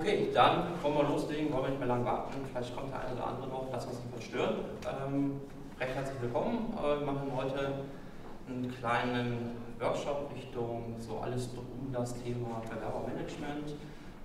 Okay, dann wollen wir loslegen, wollen wir nicht mehr lang warten. Vielleicht kommt der eine oder andere noch, lass uns nicht verstören. Recht herzlich willkommen. Wir machen heute einen kleinen Workshop Richtung so alles um das Thema Bewerbermanagement.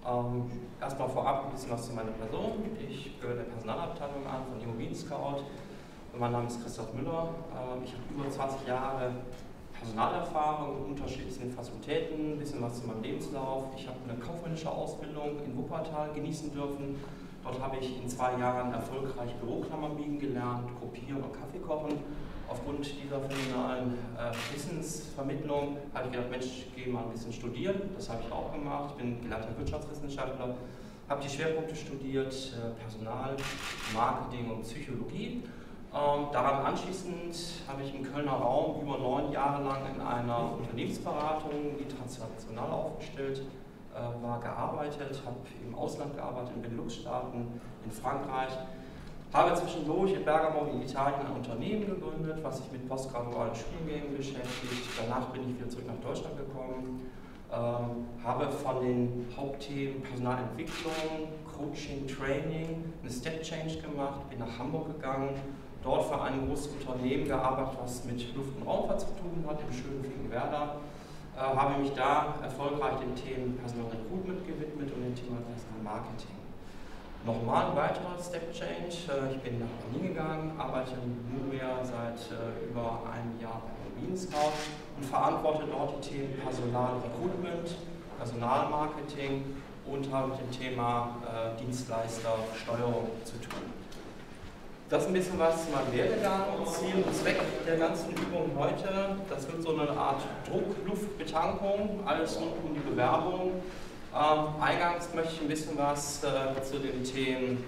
Erstmal vorab ein bisschen was zu meiner Person. Ich gehöre der Personalabteilung an von Immobilien Scout. Mein Name ist Christoph Müller. Ich habe über 20 Jahre Personalerfahrung in unterschiedlichen Fakultäten, ein bisschen was zu meinem Lebenslauf. Ich habe eine kaufmännische Ausbildung in Wuppertal genießen dürfen. Dort habe ich in 2 Jahren erfolgreich Büroklammern biegen gelernt, kopieren und Kaffee kochen. Aufgrund dieser phänomenalen Wissensvermittlung habe ich gedacht, Mensch, ich gehe mal ein bisschen studieren. Das habe ich auch gemacht. Ich bin gelernter Wirtschaftswissenschaftler, habe die Schwerpunkte studiert, Personal, Marketing und Psychologie. Daran anschließend habe ich im Kölner Raum über 9 Jahre lang in einer Unternehmensberatung, die transnational aufgestellt war, gearbeitet, habe im Ausland gearbeitet, in Benelux-Staaten, in Frankreich, habe zwischendurch in Bergamo in Italien ein Unternehmen gegründet, was sich mit postgradualen Studiengängen beschäftigt. Danach bin ich wieder zurück nach Deutschland gekommen, habe von den Hauptthemen Personalentwicklung, Coaching, Training, eine Step Change gemacht, bin nach Hamburg gegangen, dort für ein großes Unternehmen gearbeitet, was mit Luft- und Raumfahrt zu tun hat, im schönen Finkenwerder. Habe mich da erfolgreich den Themen Personal Recruitment gewidmet und dem Thema Personal Marketing. Nochmal ein weiterer Step Change. Ich bin nach Berlin gegangen, arbeite nunmehr seit über einem Jahr bei Immobilien Scout und verantworte dort die Themen Personal Recruitment, Personalmarketing und habe mit dem Thema Dienstleistersteuerung zu tun. Das ist ein bisschen was zu meinem Werdegang und Ziel und Zweck der ganzen Übung heute. Das wird so eine Art Druckluftbetankung, alles rund um die Bewerbung. Eingangs möchte ich ein bisschen was zu den Themen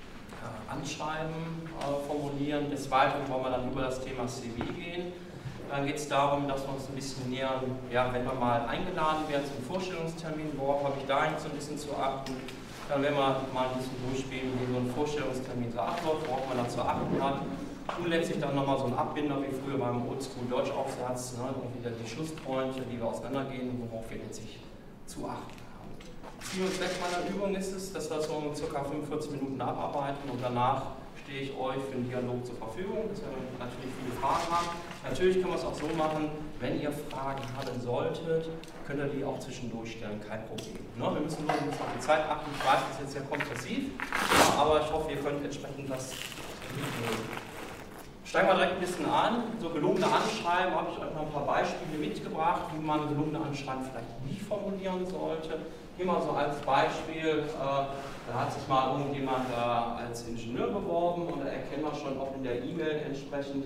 Anschreiben formulieren. Des Weiteren wollen wir dann über das Thema CV gehen. Dann geht es darum, dass wir uns ein bisschen nähern, ja, wenn wir mal eingeladen werden zum Vorstellungstermin, worauf habe ich da eigentlich so ein bisschen zu achten. Dann werden wir mal ein bisschen durchspielen, wie so ein Vorstellungstermin so abläuft, worauf man dann zu achten hat. Und letztlich dann nochmal so ein Abbinder wie früher beim Oldschool-Deutschaufsatz, ne, und wieder die Schlusspointe, die wir auseinandergehen, worauf wir letztlich zu achten haben. Ziel und Zweck meiner Übung ist es, dass wir so ca. 45 Minuten abarbeiten und danach stehe ich euch für den Dialog zur Verfügung, dass wir natürlich viele Fragen haben. Natürlich können wir es auch so machen, wenn ihr Fragen haben solltet, könnt ihr die auch zwischendurch stellen, kein Problem. Ne? Wir müssen nur ein bisschen auf die Zeit achten. Ich weiß, das ist jetzt sehr kompressiv, aber ich hoffe, ihr könnt entsprechend das mitnehmen. Steigen wir direkt ein bisschen an. So gelungene Anschreiben habe ich euch noch ein paar Beispiele mitgebracht, wie man gelungene Anschreiben vielleicht nicht formulieren sollte. Hier mal so als Beispiel, da hat sich mal irgendjemand als Ingenieur beworben und da erkennen wir schon auch in der E-Mail entsprechend,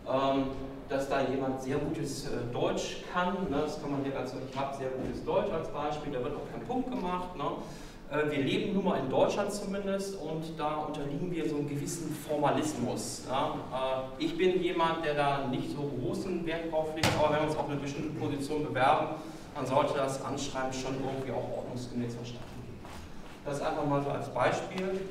dass da jemand sehr gutes Deutsch kann. Ne? Das kann man hier ganz ich habe sehr gutes Deutsch als Beispiel, da wird auch kein Punkt gemacht. Ne? Wir leben nun mal in Deutschland zumindest und da unterliegen wir so einem gewissen Formalismus. Ja? Ich bin jemand, der da nicht so großen Wert drauf legt, aber wenn wir uns auf eine bestimmte Position bewerben, dann sollte das Anschreiben schon irgendwie auch ordnungsgemäß verstanden gehen. Das ist einfach mal so als Beispiel.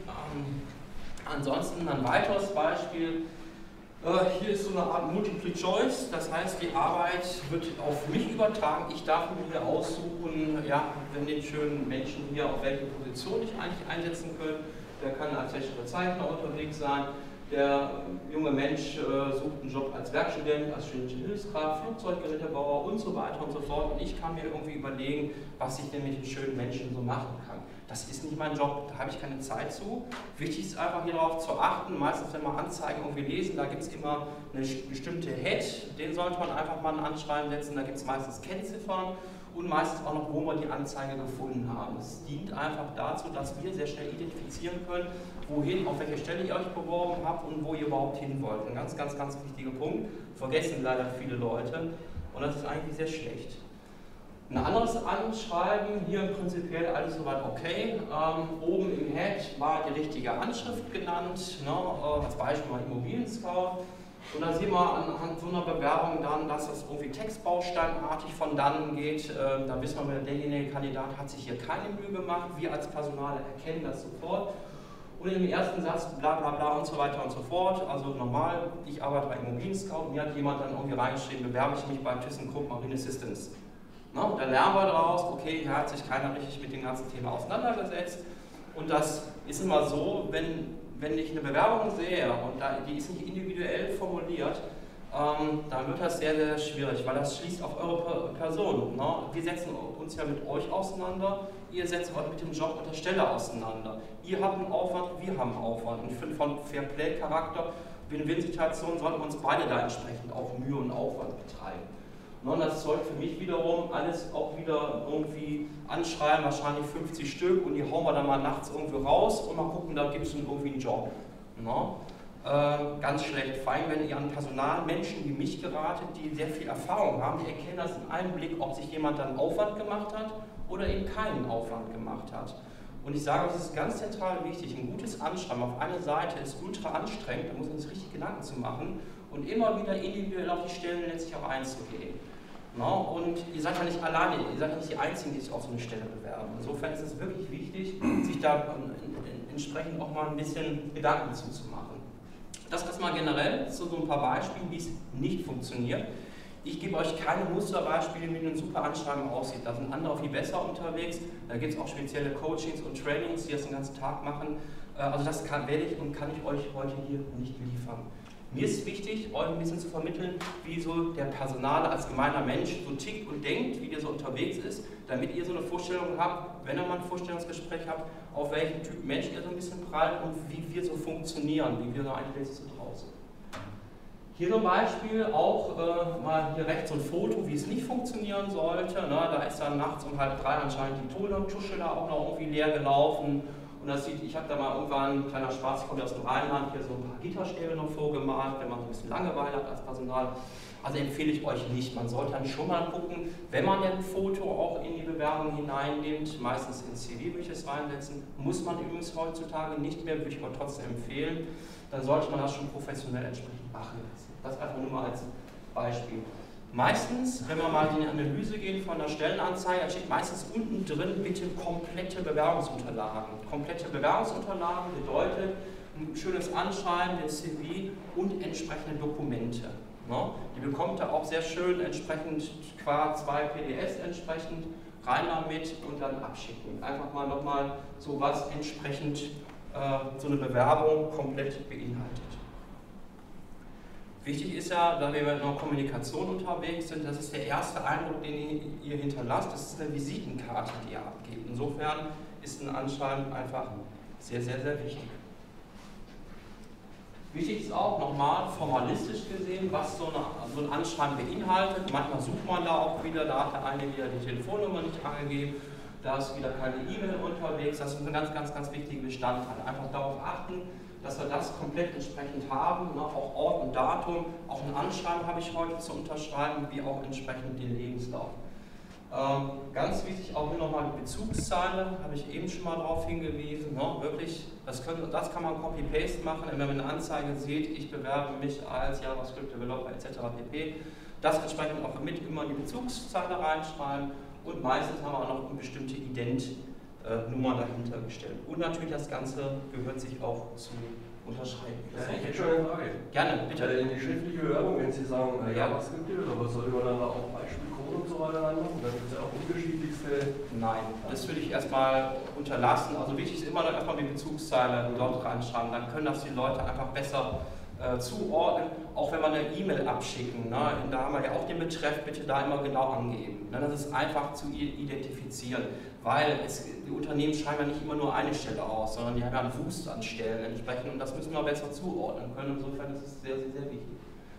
Ansonsten ein weiteres Beispiel. Hier ist so eine Art Multiple Choice, das heißt, die Arbeit wird auf mich übertragen. Ich darf mir hier aussuchen, ja, wenn den schönen Menschen hier auf welche Position ich eigentlich einsetzen könnte. Der kann als technischer Zeichner unterwegs sein. Der junge Mensch sucht einen Job als Werkstudent, als studentische Hilfskraft, Flugzeuggerätebauer und so weiter und so fort. Und ich kann mir irgendwie überlegen, was ich denn mit den schönen Menschen so machen kann. Das ist nicht mein Job, da habe ich keine Zeit zu. Wichtig ist einfach hier darauf zu achten, meistens wenn wir Anzeigen irgendwie lesen, da gibt es immer eine bestimmte Head, den sollte man einfach mal ein Anschreiben setzen, da gibt es meistens Kennziffern und meistens auch noch, wo wir die Anzeige gefunden haben. Es dient einfach dazu, dass wir sehr schnell identifizieren können, wohin, auf welche Stelle ihr euch beworben habt und wo ihr überhaupt hin wollt. Ein ganz, ganz, ganz wichtiger Punkt, vergessen leider viele Leute und das ist eigentlich sehr schlecht. Ein anderes Anschreiben, hier prinzipiell alles soweit okay. Oben im Head war die richtige Anschrift genannt, ne, als Beispiel mal Immobilien Scout. Und da sehen wir anhand so einer Bewerbung dann, dass das irgendwie textbausteinartig von dannen geht. Da wissen wir, derjenige Kandidat hat sich hier keine Mühe gemacht. Wir als Personal erkennen das sofort. Und im ersten Satz bla bla bla und so weiter und so fort. Also normal, ich arbeite bei Immobilien Scout, mir hat jemand dann irgendwie reingeschrieben, bewerbe ich mich bei ThyssenKrupp Marine Systems. Da lernen wir daraus, okay, hier hat sich keiner richtig mit dem ganzen Thema auseinandergesetzt. Und das ist immer so, wenn ich eine Bewerbung sehe und die ist nicht individuell formuliert, dann wird das sehr, sehr schwierig, weil das schließt auf eure Person. Ne? Wir setzen uns ja mit euch auseinander, ihr setzt euch mit dem Job und der Stelle auseinander. Ihr habt einen Aufwand, wir haben einen Aufwand. Und ich finde, von Fair-Play-Charakter, Win-Win-Situationen sollten wir uns beide da entsprechend auch Mühe und Aufwand betreiben. Ne? Und das zeugt für mich wiederum alles auch wieder irgendwie anschreiben, wahrscheinlich 50 Stück, und die hauen wir dann mal nachts irgendwo raus und mal gucken, da gibt es irgendwie einen Job. Ne? Ganz schlecht, vor allem wenn ihr an Personalmenschen wie mich geratet, die sehr viel Erfahrung haben, die erkennen das in einem Blick, ob sich jemand dann Aufwand gemacht hat oder eben keinen Aufwand gemacht hat. Und ich sage, das ist ganz zentral wichtig, ein gutes Anschreiben auf eine Seite ist ultra anstrengend, da muss man sich richtig Gedanken zu machen und immer wieder individuell auf die Stellen letztlich auch einzugehen. No? Und ihr seid ja nicht alleine, ihr seid ja nicht die Einzigen, die sich auf so eine Stelle bewerben. Insofern ist es wirklich wichtig, sich da entsprechend auch mal ein bisschen Gedanken zuzumachen. Das erstmal generell zu so ein paar Beispielen, wie es nicht funktioniert. Ich gebe euch keine Musterbeispiele, wie ein super Anschreiben aussieht. Da sind andere viel besser unterwegs. Da gibt es auch spezielle Coachings und Trainings, die das den ganzen Tag machen. Also das werde ich und kann ich euch heute hier nicht liefern. Mir ist wichtig, euch ein bisschen zu vermitteln, wie so der Personaler als gemeiner Mensch so tickt und denkt, wie der so unterwegs ist, damit ihr so eine Vorstellung habt, wenn ihr mal ein Vorstellungsgespräch habt, auf welchen Typ Mensch ihr so ein bisschen prallt und wie wir so funktionieren, wie wir so eigentlich so drauf sind. Hier zum Beispiel auch mal hier rechts so ein Foto, wie es nicht funktionieren sollte. Ne? Da ist dann nachts um 2:30 anscheinend die Tontusche da auch noch irgendwie leer gelaufen. Und das sieht, ich habe da mal irgendwann, ein kleiner Spaß, ich komme aus dem Rheinland, hier so ein paar Gitterstäbe noch vorgemalt, wenn man so ein bisschen Langeweile hat als Personal. Also empfehle ich euch nicht. Man sollte dann schon mal gucken, wenn man ein Foto auch in die Bewerbung hineinnimmt, meistens ins CV würde ich es reinsetzen, muss man übrigens heutzutage nicht mehr, würde ich aber trotzdem empfehlen, dann sollte man das schon professionell entsprechend machen lassen. Das einfach nur mal als Beispiel. Meistens, wenn wir mal in die Analyse gehen von der Stellenanzeige, da steht meistens unten drin, bitte komplette Bewerbungsunterlagen. Komplette Bewerbungsunterlagen bedeutet ein schönes Anschreiben, den CV und entsprechende Dokumente. Ne? Die bekommt ihr auch sehr schön entsprechend qua 2 PDFs entsprechend rein damit und dann abschicken. Einfach mal nochmal so was entsprechend so eine Bewerbung komplett beinhaltet. Wichtig ist ja, da wir in der Kommunikation unterwegs sind, das ist der erste Eindruck, den ihr hinterlasst, das ist eine Visitenkarte, die ihr abgebt. Insofern ist ein Anschreiben einfach sehr, sehr, sehr wichtig. Wichtig ist auch nochmal formalistisch gesehen, was so ein Anschreiben beinhaltet. Manchmal sucht man da auch wieder, da hat der eine wieder die Telefonnummer nicht angegeben, da ist wieder keine E-Mail unterwegs. Das ist ein ganz, ganz, ganz wichtiger Bestandteil. Einfach darauf achten, dass wir das komplett entsprechend haben, ne? Auch Ort und Datum, auch ein Anschreiben habe ich heute zu unterschreiben, wie auch entsprechend den Lebenslauf. Ganz wichtig auch hier nochmal die Bezugszeile, habe ich eben schon mal darauf hingewiesen, ne? Wirklich, das kann man Copy-Paste machen, wenn man eine Anzeige sieht, ich bewerbe mich als JavaScript-Developer etc. pp. Das entsprechend auch mit immer die Bezugszeile reinschreiben und meistens haben wir auch noch eine bestimmte Ident-Nummer dahinter gestellt. Und natürlich das Ganze gehört sich auch zu unterschreiben. Ja, ich hätte schon eine Frage. Gerne, bitte. In die schriftliche Bewerbung, wenn Sie sagen, JavaScript-Developer, sollte man dann auch Beispielcode und so weiter reinmachen? Da gibt es ja auch unterschiedlichste. Nein, das würde ich erstmal unterlassen. Also wichtig ist immer noch erstmal die Bezugszeile dort reinschreiben. Dann können das die Leute einfach besser zuordnen, auch wenn wir eine E-Mail abschicken. Ne? Da haben wir ja auch den Betreff, bitte da immer genau angeben. Ne? Das ist einfach zu identifizieren, weil die Unternehmen schreiben ja nicht immer nur eine Stelle aus, sondern die haben ja einen Wust an Stellen entsprechend und das müssen wir besser zuordnen können. Insofern ist es sehr, sehr, sehr wichtig.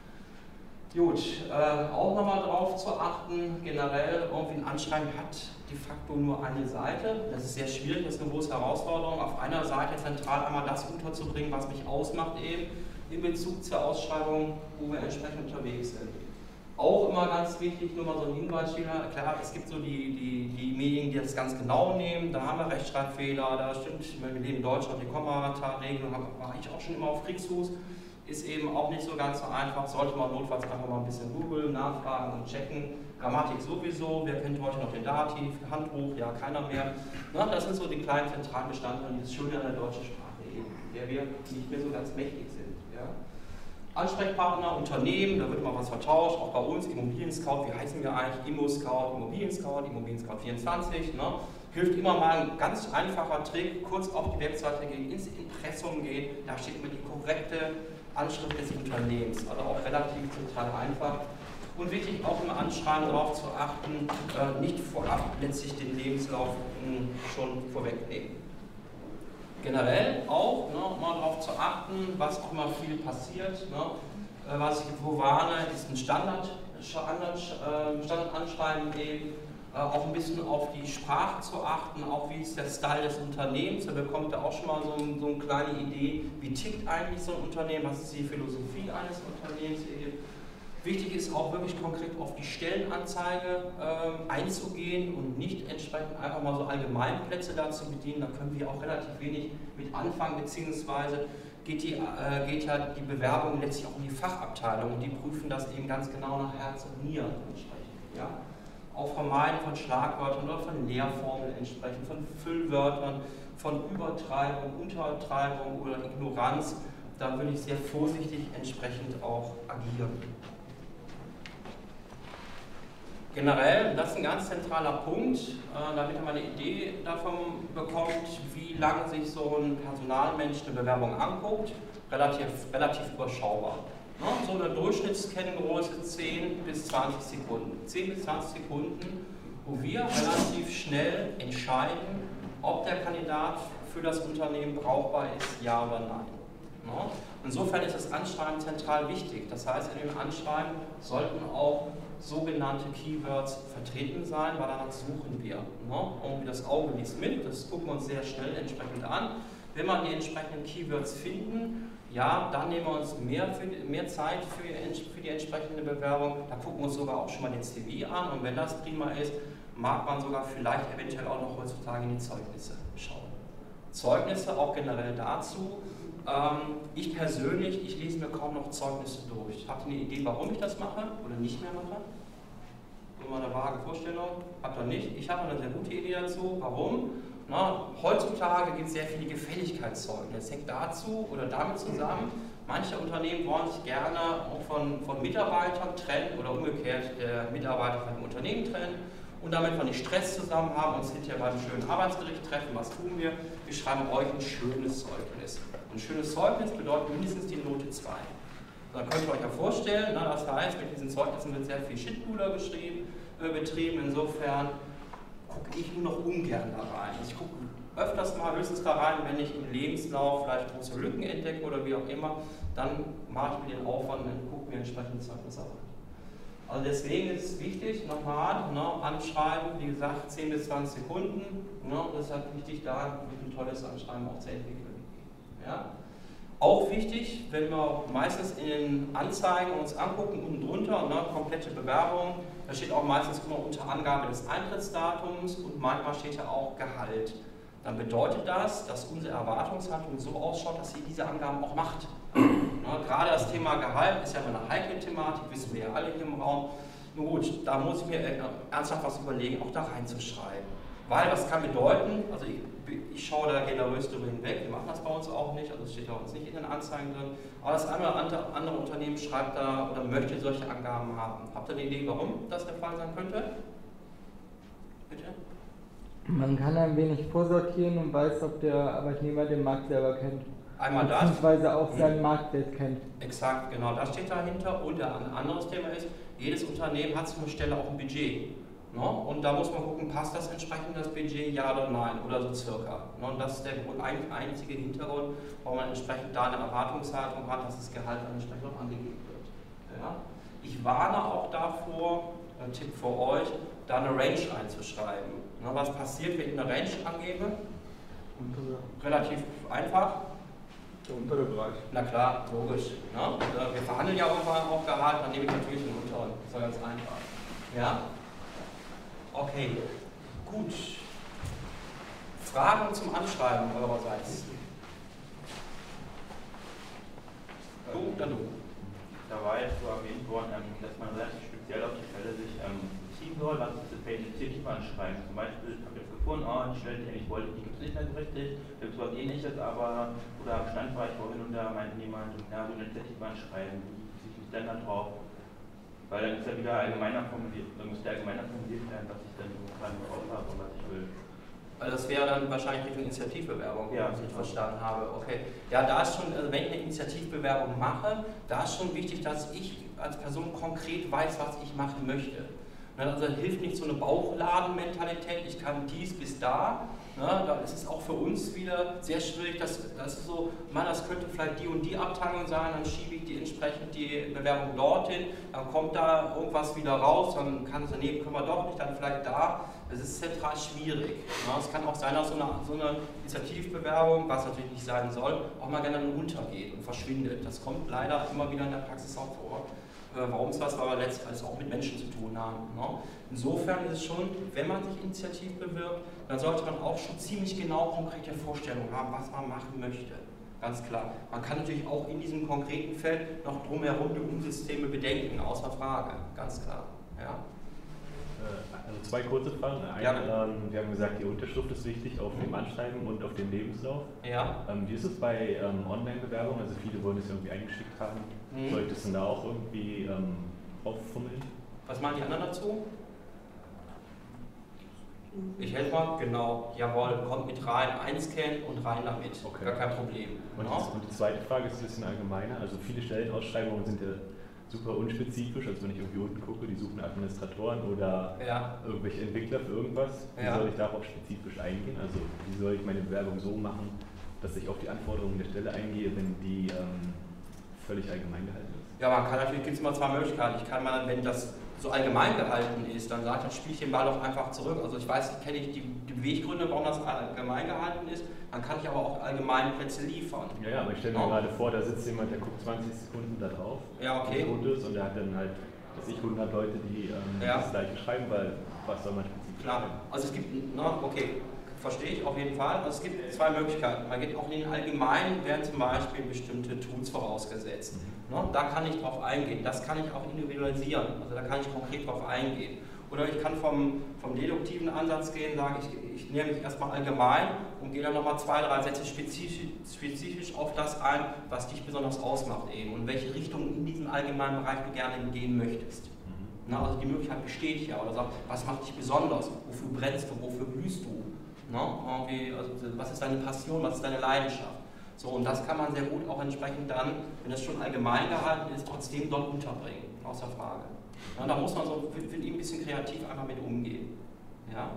Gut, auch nochmal darauf zu achten, generell irgendwie ein Anschreiben hat de facto nur eine Seite. Das ist sehr schwierig, das ist eine große Herausforderung, auf einer Seite zentral einmal das unterzubringen, was mich ausmacht eben, in Bezug zur Ausschreibung, wo wir entsprechend unterwegs sind. Auch immer ganz wichtig, nur mal so ein Hinweis, klar, es gibt so die Medien, die das ganz genau nehmen, da haben wir Rechtschreibfehler, da stimmt, wir leben in Deutschland, die Kommata-Regelung war ich auch schon immer auf Kriegsfuß, ist eben auch nicht so ganz so einfach, sollte man notfalls einfach mal ein bisschen googeln, nachfragen und checken. Grammatik sowieso, wer kennt heute noch den Dativ, Handbuch, ja keiner mehr. Na, das sind so die kleinen zentralen Bestandteile, dieses Schöne an der deutschen Sprache eben, der wir nicht mehr so ganz mächtig sind. Ja. Ansprechpartner, Unternehmen, da wird immer was vertauscht, auch bei uns, Immobilien Scout, wie heißen wir eigentlich? Immo Scout, Immobilien Scout 24, ne? Hilft immer mal ein ganz einfacher Trick, kurz auf die Webseite gehen, ins Impressum gehen, da steht immer die korrekte Anschrift des Unternehmens, also auch relativ zentral einfach. Und wichtig auch im Anschreiben darauf zu achten, nicht vorab letztlich den Lebenslauf schon vorwegnehmen. Generell auch mal darauf zu achten, was auch immer viel passiert. Was ich wo warne, ist ein Standardanschreiben eben. Auch ein bisschen auf die Sprache zu achten, auch wie ist der Style des Unternehmens. Da bekommt ihr auch schon mal so eine kleine Idee, wie tickt eigentlich so ein Unternehmen, was ist die Philosophie eines Unternehmens eben. Wichtig ist auch wirklich konkret auf die Stellenanzeige einzugehen und nicht entsprechend einfach mal so Allgemeinplätze da zu bedienen. Da können wir auch relativ wenig mit anfangen, beziehungsweise geht ja die Bewerbung letztlich auch in die Fachabteilung und die prüfen das eben ganz genau nach Herz und Nieren entsprechend. Ja? Auch Vermeiden von Schlagwörtern oder von Leerformeln entsprechend, von Füllwörtern, von Übertreibung, Untertreibung oder Ignoranz. Da würde ich sehr vorsichtig entsprechend auch agieren. Generell, das ist ein ganz zentraler Punkt, damit man eine Idee davon bekommt, wie lange sich so ein Personalmensch eine Bewerbung anguckt, relativ überschaubar. So eine Durchschnittskenngröße 10 bis 20 Sekunden. 10 bis 20 Sekunden, wo wir relativ schnell entscheiden, ob der Kandidat für das Unternehmen brauchbar ist, ja oder nein. Insofern ist das Anschreiben zentral wichtig. Das heißt, in dem Anschreiben sollten auch sogenannte Keywords vertreten sein, weil danach suchen wir. Und das Auge liest mit, das gucken wir uns sehr schnell entsprechend an. Wenn wir die entsprechenden Keywords finden, ja, dann nehmen wir uns mehr Zeit für die entsprechende Bewerbung. Da gucken wir uns sogar auch schon mal den CV an und wenn das prima ist, mag man sogar vielleicht eventuell auch noch heutzutage in die Zeugnisse schauen. Zeugnisse auch generell dazu. Ich persönlich, ich lese mir kaum noch Zeugnisse durch. Habt ihr eine Idee, warum ich das mache oder nicht mehr mache? So mal eine vage Vorstellung. Habt ihr nicht? Ich habe eine sehr gute Idee dazu. Warum? Heutzutage gibt es sehr viele Gefälligkeitszeugnisse. Das hängt dazu oder damit zusammen, manche Unternehmen wollen sich gerne auch von Mitarbeitern trennen oder umgekehrt der Mitarbeiter von dem Unternehmen trennen. Und damit wir nicht Stress zusammen haben und uns hinterher beim schönen Arbeitsgericht treffen, was tun wir? Wir schreiben euch ein schönes Zeugnis. Ein schönes Zeugnis bedeutet mindestens die Note 2. Dann könnt ihr euch ja vorstellen, das heißt, mit diesen Zeugnissen wird sehr viel Shitbuller betrieben. Insofern gucke ich nur noch ungern da rein. Ich gucke öfters mal höchstens da rein, wenn ich im Lebenslauf vielleicht große Lücken entdecke oder wie auch immer, dann mache ich mir den Aufwand und gucke mir entsprechende Zeugnisse an. Also deswegen ist es wichtig, nochmal, Anschreiben, wie gesagt, 10 bis 20 Sekunden. Das ist halt wichtig, da ein tolles Anschreiben auch zu entwickeln. Ja? Auch wichtig, wenn wir meistens in den Anzeigen uns angucken, unten drunter, komplette Bewerbung, da steht auch meistens immer unter Angabe des Eintrittsdatums und manchmal steht ja auch Gehalt. Dann bedeutet das, dass unsere Erwartungshaltung so ausschaut, dass sie diese Angaben auch macht. Gerade das Thema Gehalt ist ja eine heikle Thematik, wissen wir ja alle hier im Raum. Nun gut, da muss ich mir ernsthaft was überlegen, auch da reinzuschreiben. Weil, was kann bedeuten, also ich schaue da generös drüber hinweg, wir machen das bei uns auch nicht, also es steht bei uns nicht in den Anzeigen drin, aber das eine oder andere Unternehmen schreibt da oder möchte solche Angaben haben. Habt ihr eine Idee, warum das der Fall sein könnte? Bitte? Man kann ein wenig vorsortieren und weiß, ob der Arbeitnehmer den Markt selber kennt. Einmal das. Beziehungsweise auch seinen Marktwert kennt. Exakt, genau, das steht dahinter. Und ein anderes Thema ist, jedes Unternehmen hat zu einer Stelle auch ein Budget. Und da muss man gucken, passt das entsprechend das Budget, ja oder nein, oder so circa. Und das ist der einzige Hintergrund, warum man entsprechend da eine Erwartungshaltung hat, dass das Gehalt dann entsprechend auch angegeben wird. Ja? Ich warne auch davor, ein Tipp für euch, da eine Range einzuschreiben. Was passiert, wenn ich eine Range angebe? Relativ einfach. Der untere Bereich. Na klar, logisch. Wir verhandeln ja auch Gehalt, dann nehme ich natürlich den unteren. Das ist ja ganz einfach. Ja? Okay, gut. Fragen zum Anschreiben eurerseits? Du, dann du. Da war jetzt so erwähnt worden, dass man relativ speziell auf die Stelle sich beziehen soll, was ist das Initiativ anschreiben. Zum Beispiel, ich habe jetzt gefunden, die Stelle, die ich wollte, die gibt es nicht mehr so richtig, da gibt es was Ähnliches, aber, oder am Stand war ich vorhin und da meinte jemand, ja, so ein Initiativ anschreiben, wie sieht es denn da drauf? Weil dann ist ja wieder allgemeiner formuliert, dann muss der allgemeiner formuliert werden, was ich dann so drauf habe und was ich will. Also das wäre dann wahrscheinlich Richtung Initiativbewerbung, ja, wenn ich richtig verstanden habe. Okay. Ja, da ist schon, also wenn ich eine Initiativbewerbung mache, da ist schon wichtig, dass ich als Person konkret weiß, was ich machen möchte. Also hilft nicht so eine Bauchladenmentalität, ich kann dies bis da. Da ist es auch für uns wieder sehr schwierig, das ist so, das könnte vielleicht die und die Abteilung sein, dann schiebe ich entsprechend die Bewerbung dorthin, dann kommt da irgendwas wieder raus, dann kann es daneben, können wir doch nicht, dann vielleicht da. Das ist zentral schwierig. Es kann auch sein, dass so eine Initiativbewerbung, was natürlich nicht sein soll, auch mal gerne untergeht und verschwindet. Das kommt leider immer wieder in der Praxis auch vor. Warum ist das? Weil wir letztlich alles auch mit Menschen zu tun haben. Insofern ist es schon, wenn man sich initiativ bewirbt, dann sollte man auch schon ziemlich genau konkrete Vorstellungen haben, was man machen möchte. Ganz klar. Man kann natürlich auch in diesem konkreten Feld noch drumherum die Umsysteme bedenken, außer Frage. Ganz klar. Ja. Also zwei kurze Fragen. Wir haben gesagt, die Unterschrift ist wichtig auf dem Anschreiben und auf dem Lebenslauf. Ja. Wie ist es bei Online-Bewerbungen? Also viele wollen es irgendwie eingeschickt haben. Solltest du da auch irgendwie auffummeln? Was machen die anderen dazu? Ich helfe mal, genau, jawohl, kommt mit rein, einscannen und rein damit. Okay. Gar kein Problem. Und die zweite Frage ist ein bisschen allgemeiner. Also viele Stellenausschreibungen sind ja super unspezifisch, also wenn ich irgendwie unten gucke, die suchen Administratoren oder irgendwelche Entwickler für irgendwas. Wie soll ich darauf spezifisch eingehen? Also wie soll ich meine Bewerbung so machen, dass ich auf die Anforderungen der Stelle eingehe, wenn die völlig allgemein gehalten ist? Ja, man kann natürlich, gibt es immer zwei Möglichkeiten. Ich kann mal, wenn das so allgemein gehalten ist, dann sagt, dann spiele ich den Ball auch einfach zurück. Also ich weiß, kenne ich die Beweggründe, warum das allgemein gehalten ist, dann kann ich aber auch allgemeine Plätze liefern. Ja, aber ich stelle mir gerade vor, da sitzt jemand, der guckt 20 Sekunden da drauf, Fotos, und der hat dann halt, 100 Leute, die das gleiche schreiben, weil was soll man spezifisch schreiben? Also es gibt, verstehe ich auf jeden Fall. Also es gibt zwei Möglichkeiten. Man geht auch in den Allgemeinen, werden zum Beispiel bestimmte Tools vorausgesetzt. Da kann ich drauf eingehen. Das kann ich auch individualisieren. Also da kann ich konkret drauf eingehen. Oder ich kann vom deduktiven Ansatz gehen, sagen, ich nehme mich erstmal allgemein und gehe dann nochmal 2, 3 Sätze spezifisch auf das ein, was dich besonders ausmacht eben und welche Richtung in diesem allgemeinen Bereich du gerne gehen möchtest. Also die Möglichkeit besteht ja. Oder sag, was macht dich besonders? Wofür brennst du? Wofür blühst du? Also was ist deine Passion, was ist deine Leidenschaft? So, und das kann man sehr gut auch entsprechend dann, wenn es schon allgemein gehalten ist, trotzdem dort unterbringen, außer Frage. Da muss man so, finde ich, ein bisschen kreativ einfach mit umgehen. Ja?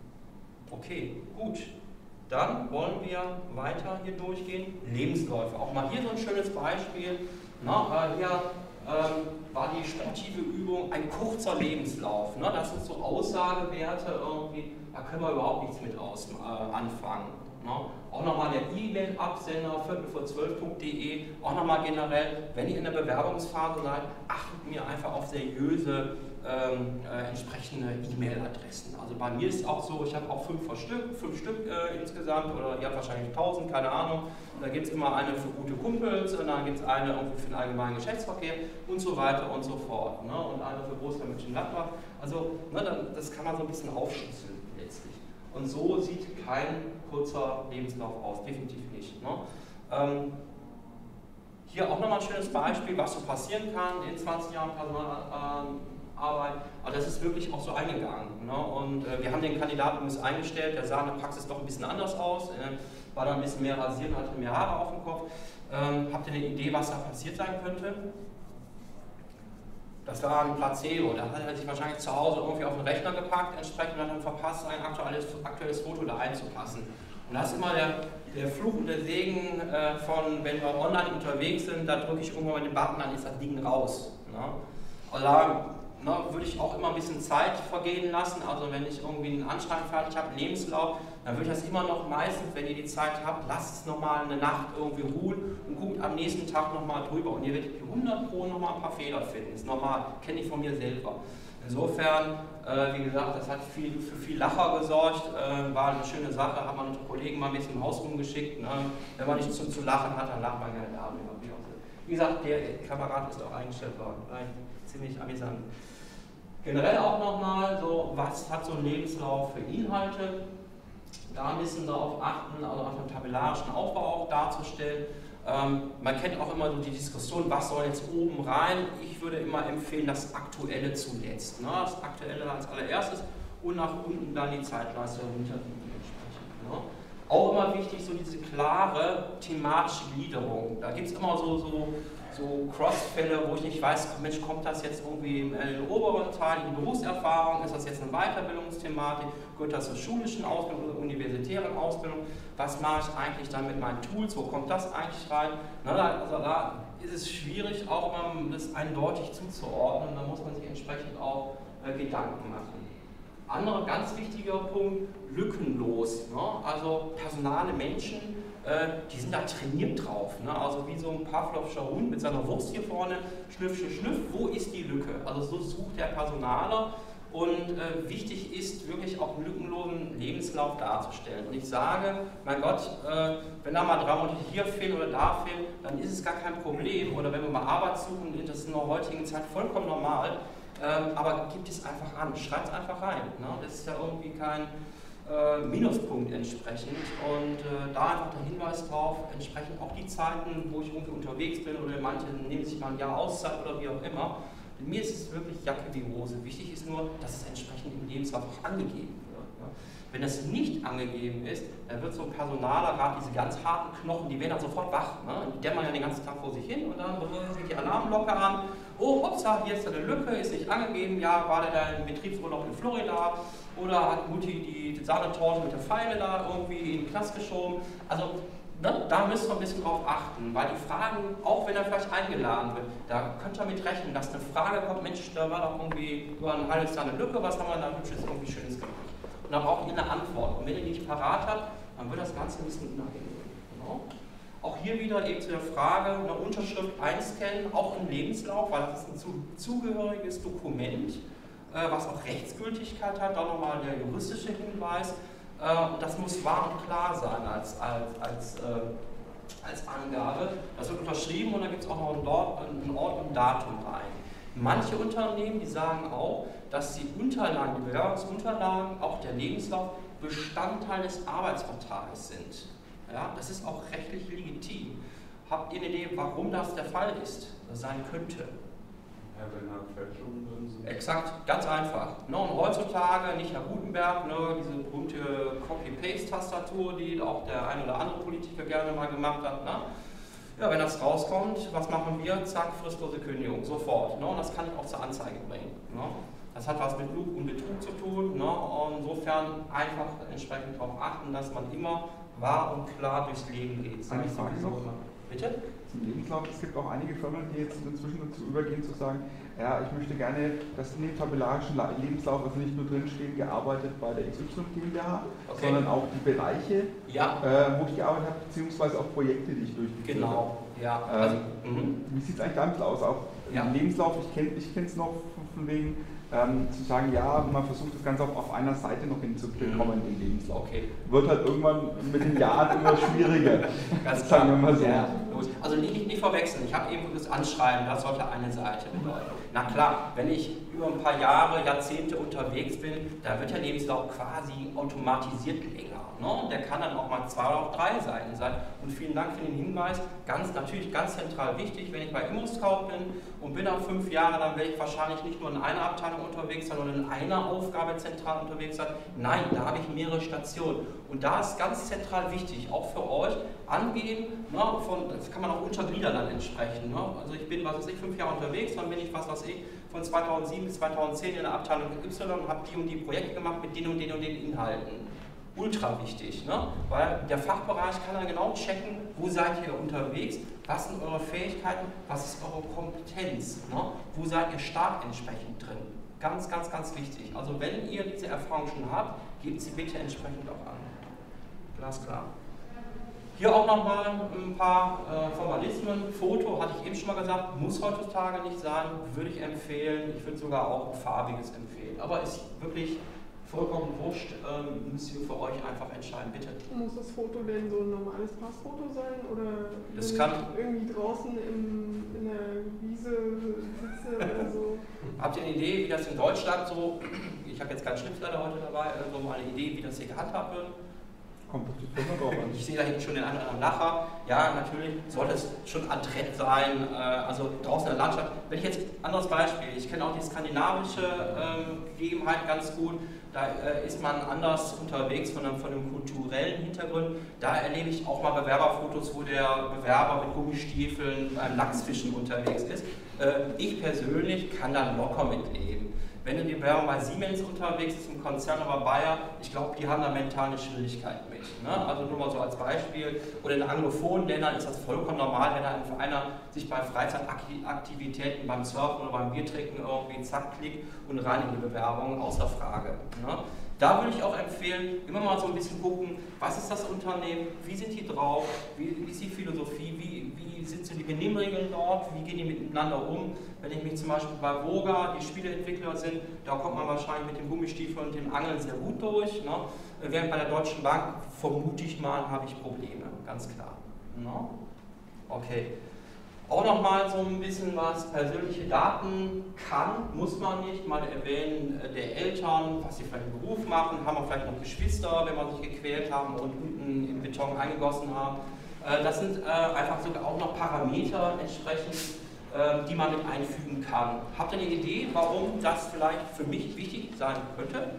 Okay, gut. Dann wollen wir weiter hier durchgehen. Lebensläufe. Auch mal hier so ein schönes Beispiel. Hier war die sportive Übung ein kurzer Lebenslauf. Das sind so Aussagewerte irgendwie, da können wir überhaupt nichts mit anfangen. Auch nochmal der E-Mail-Absender, viertelvor12.de, auch nochmal generell, wenn ihr in der Bewerbungsphase seid, achtet mir einfach auf seriöse entsprechende E-Mail-Adressen. Also bei mir ist es auch so, ich habe auch 5 Stück insgesamt, oder ihr habt wahrscheinlich 1000, keine Ahnung. Da gibt es immer eine für gute Kumpels, und dann gibt es eine irgendwie für den allgemeinen Geschäftsverkehr und so weiter und so fort. Und eine für Borussia Mönchengladbach. Also das kann man so ein bisschen aufschlüsseln letztlich. Und so sieht kein kurzer Lebenslauf aus, definitiv nicht. Hier auch nochmal ein schönes Beispiel, was so passieren kann in 20 Jahren Personalarbeit. Aber das ist wirklich auch so eingegangen. Und wir haben den Kandidaten übrigens eingestellt, der sah in der Praxis doch ein bisschen anders aus, war da ein bisschen mehr rasiert, hatte mehr Haare auf dem Kopf. Habt ihr eine Idee, was da passiert sein könnte? Das war ein Placebo, da hat er sich wahrscheinlich zu Hause irgendwie auf den Rechner gepackt, entsprechend hat dann verpasst, ein aktuelles Foto da einzupassen. Und das ist immer der Fluch und der Segen von, wenn wir online unterwegs sind, da drücke ich irgendwann mal den Button, dann ist das Ding raus. Also da würde ich auch immer ein bisschen Zeit vergehen lassen, also wenn ich irgendwie einen Anschreiben fertig habe, einen Lebenslauf, dann würde ich das immer noch meistens, wenn ihr die Zeit habt, lasst es nochmal eine Nacht irgendwie ruhen und guckt am nächsten Tag nochmal drüber und ihr werdet 100 Pro nochmal ein paar Fehler finden, das ist normal, kenne ich von mir selber. Insofern, wie gesagt, das hat für viel Lacher gesorgt, war eine schöne Sache, hat man unsere Kollegen mal ein bisschen im Haus rumgeschickt, wenn man nicht zu lachen hat, dann lacht man gerne da. Wie gesagt, der Kamerad ist auch eingestellt worden, ziemlich amüsant. Generell auch nochmal, so, was hat so ein Lebenslauf für Inhalte? Da ein bisschen darauf achten, also auf den tabellarischen Aufbau auch darzustellen. Man kennt auch immer so die Diskussion, was soll jetzt oben rein? Ich würde immer empfehlen, das Aktuelle zuletzt. Das Aktuelle als allererstes und nach unten dann die Zeitleiste runternehmen. Auch immer wichtig, so diese klare thematische Gliederung. Da gibt es immer so Crossfälle, wo ich nicht weiß, Mensch, kommt das jetzt irgendwie in den oberen Teil, in die Berufserfahrung, ist das jetzt eine Weiterbildungsthematik, gehört das zur schulischen Ausbildung oder universitären Ausbildung, was mache ich eigentlich dann mit meinen Tools, wo kommt das eigentlich rein? Also da ist es schwierig, auch mal das eindeutig zuzuordnen, da muss man sich entsprechend auch Gedanken machen. Anderer ganz wichtiger Punkt, lückenlos, ne? Also personale Menschen, die sind da trainiert drauf, ne? Also wie so ein Pavlovscher Hund mit seiner Wurst hier vorne, schnüff, schnüff, schnüff, wo ist die Lücke? Also so sucht der Personaler und wichtig ist wirklich auch einen lückenlosen Lebenslauf darzustellen. Und ich sage, mein Gott, wenn da mal 3 Monate hier fehlen oder da fehlen, dann ist es gar kein Problem, oder wenn wir mal Arbeit suchen, das ist in der heutigen Zeit vollkommen normal. Aber gibt es einfach an, schreibt es einfach rein. Ne? Das ist ja irgendwie kein Minuspunkt entsprechend und da einfach der Hinweis drauf, entsprechend auch die Zeiten, wo ich irgendwie unterwegs bin oder manche nehmen sich mal ein Jahr Auszeit oder wie auch immer. Mir ist es wirklich Jacke wie Hose. Wichtig ist nur, dass es entsprechend im Lebenslauf auch angegeben wird. Ne? Wenn das nicht angegeben ist, dann wird so ein Personaler, gerade diese ganz harten Knochen, die werden dann sofort wach. Ne? Die dämmern ja den ganzen Tag vor sich hin und dann geht die Alarmglocke an. Oh, upsa, hier ist eine Lücke, ist nicht angegeben, ja, war der da im Betriebsurlaub in Florida oder hat Mutti die Sahnetorte mit der Pfeile da irgendwie in den Knast geschoben. Also ne, da müsst ihr ein bisschen drauf achten, weil die Fragen, auch wenn er vielleicht eingeladen wird, da könnt ihr mit rechnen, dass eine Frage kommt, Mensch, da war doch irgendwie über ein halbes Jahr eine Lücke, was haben wir da hübsches, irgendwie Schönes gemacht? Und dann braucht ihr eine Antwort. Und wenn ihr die nicht parat habt, dann wird das Ganze ein bisschen unangenehm. Genau. Auch hier wieder eben zu der Frage, eine Unterschrift einscannen, auch im Lebenslauf, weil das ist ein zugehöriges Dokument, was auch Rechtsgültigkeit hat, da nochmal der juristische Hinweis. Und das muss wahr und klar sein als Angabe. Das wird unterschrieben und da gibt es auch noch einen Ort und ein Datum rein. Manche Unternehmen, die sagen auch, dass die Unterlagen, die Bewerbungsunterlagen, auch der Lebenslauf, Bestandteil des Arbeitsvertrages sind. Ja, das ist auch rechtlich legitim. Habt ihr eine Idee, warum das der Fall sein könnte? Ja, wenn da Fälschungen drin sind. Exakt, ganz einfach. Ne, und heutzutage, nicht Herr Gutenberg, ne, diese berühmte Copy-Paste-Tastatur, die auch der ein oder andere Politiker gerne mal gemacht hat. Ne? Ja, wenn das rauskommt, was machen wir? Zack, fristlose Kündigung, sofort. Ne? Und das kann ich auch zur Anzeige bringen. Ne? Das hat was mit Lug und Betrug zu tun. Ne? Und insofern einfach entsprechend darauf achten, dass man immer wahr und klar durchs Leben geht. Eine Frage noch. Bitte? Zum Lebenslauf. Es gibt auch einige Firmen, die jetzt inzwischen dazu übergehen, zu sagen, ja, ich möchte gerne, dass in dem tabellarischen Lebenslauf, also nicht nur drinstehen, gearbeitet bei der XY GmbH, okay, sondern auch die Bereiche, ja, wo ich gearbeitet habe, beziehungsweise auch Projekte, die ich durchgeführt habe. Genau, ja. Also, wie sieht es eigentlich damit aus? Auch im Lebenslauf, ich kenne es noch von wegen, zu sagen, ja, man versucht das Ganze auch auf einer Seite noch hinzubekommen, den Lebenslauf. Okay. Wird halt irgendwann mit den Jahren immer schwieriger. Ganz klar. Sagen wir mal so. Ja. Also nicht verwechseln, ich habe eben das Anschreiben, das sollte eine Seite bedeuten. Na klar, wenn ich über ein paar Jahre, Jahrzehnte unterwegs bin, da wird der Lebenslauf quasi automatisiert länger. Ne? Der kann dann auch mal 2 oder auch 3 Seiten sein. Und vielen Dank für den Hinweis, natürlich ganz zentral wichtig, wenn ich bei ImmoScout bin und bin nach 5 Jahren, dann werde ich wahrscheinlich nicht nur in einer Abteilung unterwegs sein oder in einer Aufgabe zentral unterwegs sein. Nein, da habe ich mehrere Stationen. Und da ist ganz zentral wichtig, auch für euch, angeben, ne, das kann man auch untergliedern dann entsprechend. Ne? Also ich bin, 5 Jahre unterwegs, dann bin ich, von 2007 bis 2010 in der Abteilung Y und habe die und die Projekte gemacht mit den und den und den Inhalten. Ultra wichtig, ne? Weil der Fachbereich kann dann genau checken, wo seid ihr unterwegs, was sind eure Fähigkeiten, was ist eure Kompetenz, ne? Wo seid ihr stark entsprechend drin. Ganz, ganz, ganz wichtig. Also wenn ihr diese Erfahrung schon habt, gebt sie bitte entsprechend auch an. Glasklar. Hier auch nochmal ein paar Formalismen. Foto, hatte ich eben schon mal gesagt, muss heutzutage nicht sein, würde ich empfehlen. Ich würde sogar auch ein farbiges empfehlen. Aber ist wirklich vollkommen wurscht, müsst ihr für euch einfach entscheiden, bitte. Muss das Foto denn so ein normales Passfoto sein? Oder das kann irgendwie draußen in der Wiese sitze oder so? Habt ihr eine Idee, wie das in Deutschland so, ich habe jetzt keinen Schriftsteller heute dabei, also mal eine Idee, wie das hier gehandhabt wird? Kommt auf die Firma drauf an. Ich sehe da hinten schon den einen oder anderen Lacher. Ja, natürlich sollte es schon adrett sein, also draußen in der Landschaft. Wenn ich jetzt, anderes Beispiel, ich kenne auch die skandinavische Gegebenheit ganz gut, da ist man anders unterwegs von dem kulturellen Hintergrund. Da erlebe ich auch mal Bewerberfotos, wo der Bewerber mit Gummistiefeln beim Lachsfischen unterwegs ist. Ich persönlich kann da locker mitleben. Wenn die Bewerber bei Siemens unterwegs ist, im Konzern oder Bayer, ich glaube, die haben da mental eine Schwierigkeit mit. Ne? Also nur mal so als Beispiel. Oder in anglophonen Ländern ist das vollkommen normal, wenn einer sich bei Freizeitaktivitäten, beim Surfen oder beim Biertrinken irgendwie zack, klick und rein in die Bewerbung, außer Frage. Ne? Da würde ich auch empfehlen, immer mal so ein bisschen gucken, was ist das Unternehmen, wie sind die drauf, wie ist die Philosophie, wie sind so die Benimmregeln dort, wie gehen die miteinander um. Wenn ich mich zum Beispiel bei Voga, die Spieleentwickler sind, da kommt man wahrscheinlich mit dem Gummistiefel und dem Angeln sehr gut durch. Ne? Während bei der Deutschen Bank, vermute ich mal, habe ich Probleme, ganz klar. No? Okay. Auch nochmal so ein bisschen was, persönliche Daten muss man nicht, mal erwähnen der Eltern, was sie vielleicht im Beruf machen, haben wir vielleicht noch Geschwister, wenn wir sich gequält haben und unten im Beton eingegossen haben. Das sind einfach sogar auch noch Parameter entsprechend, die man mit einfügen kann. Habt ihr eine Idee, warum das vielleicht für mich wichtig sein könnte?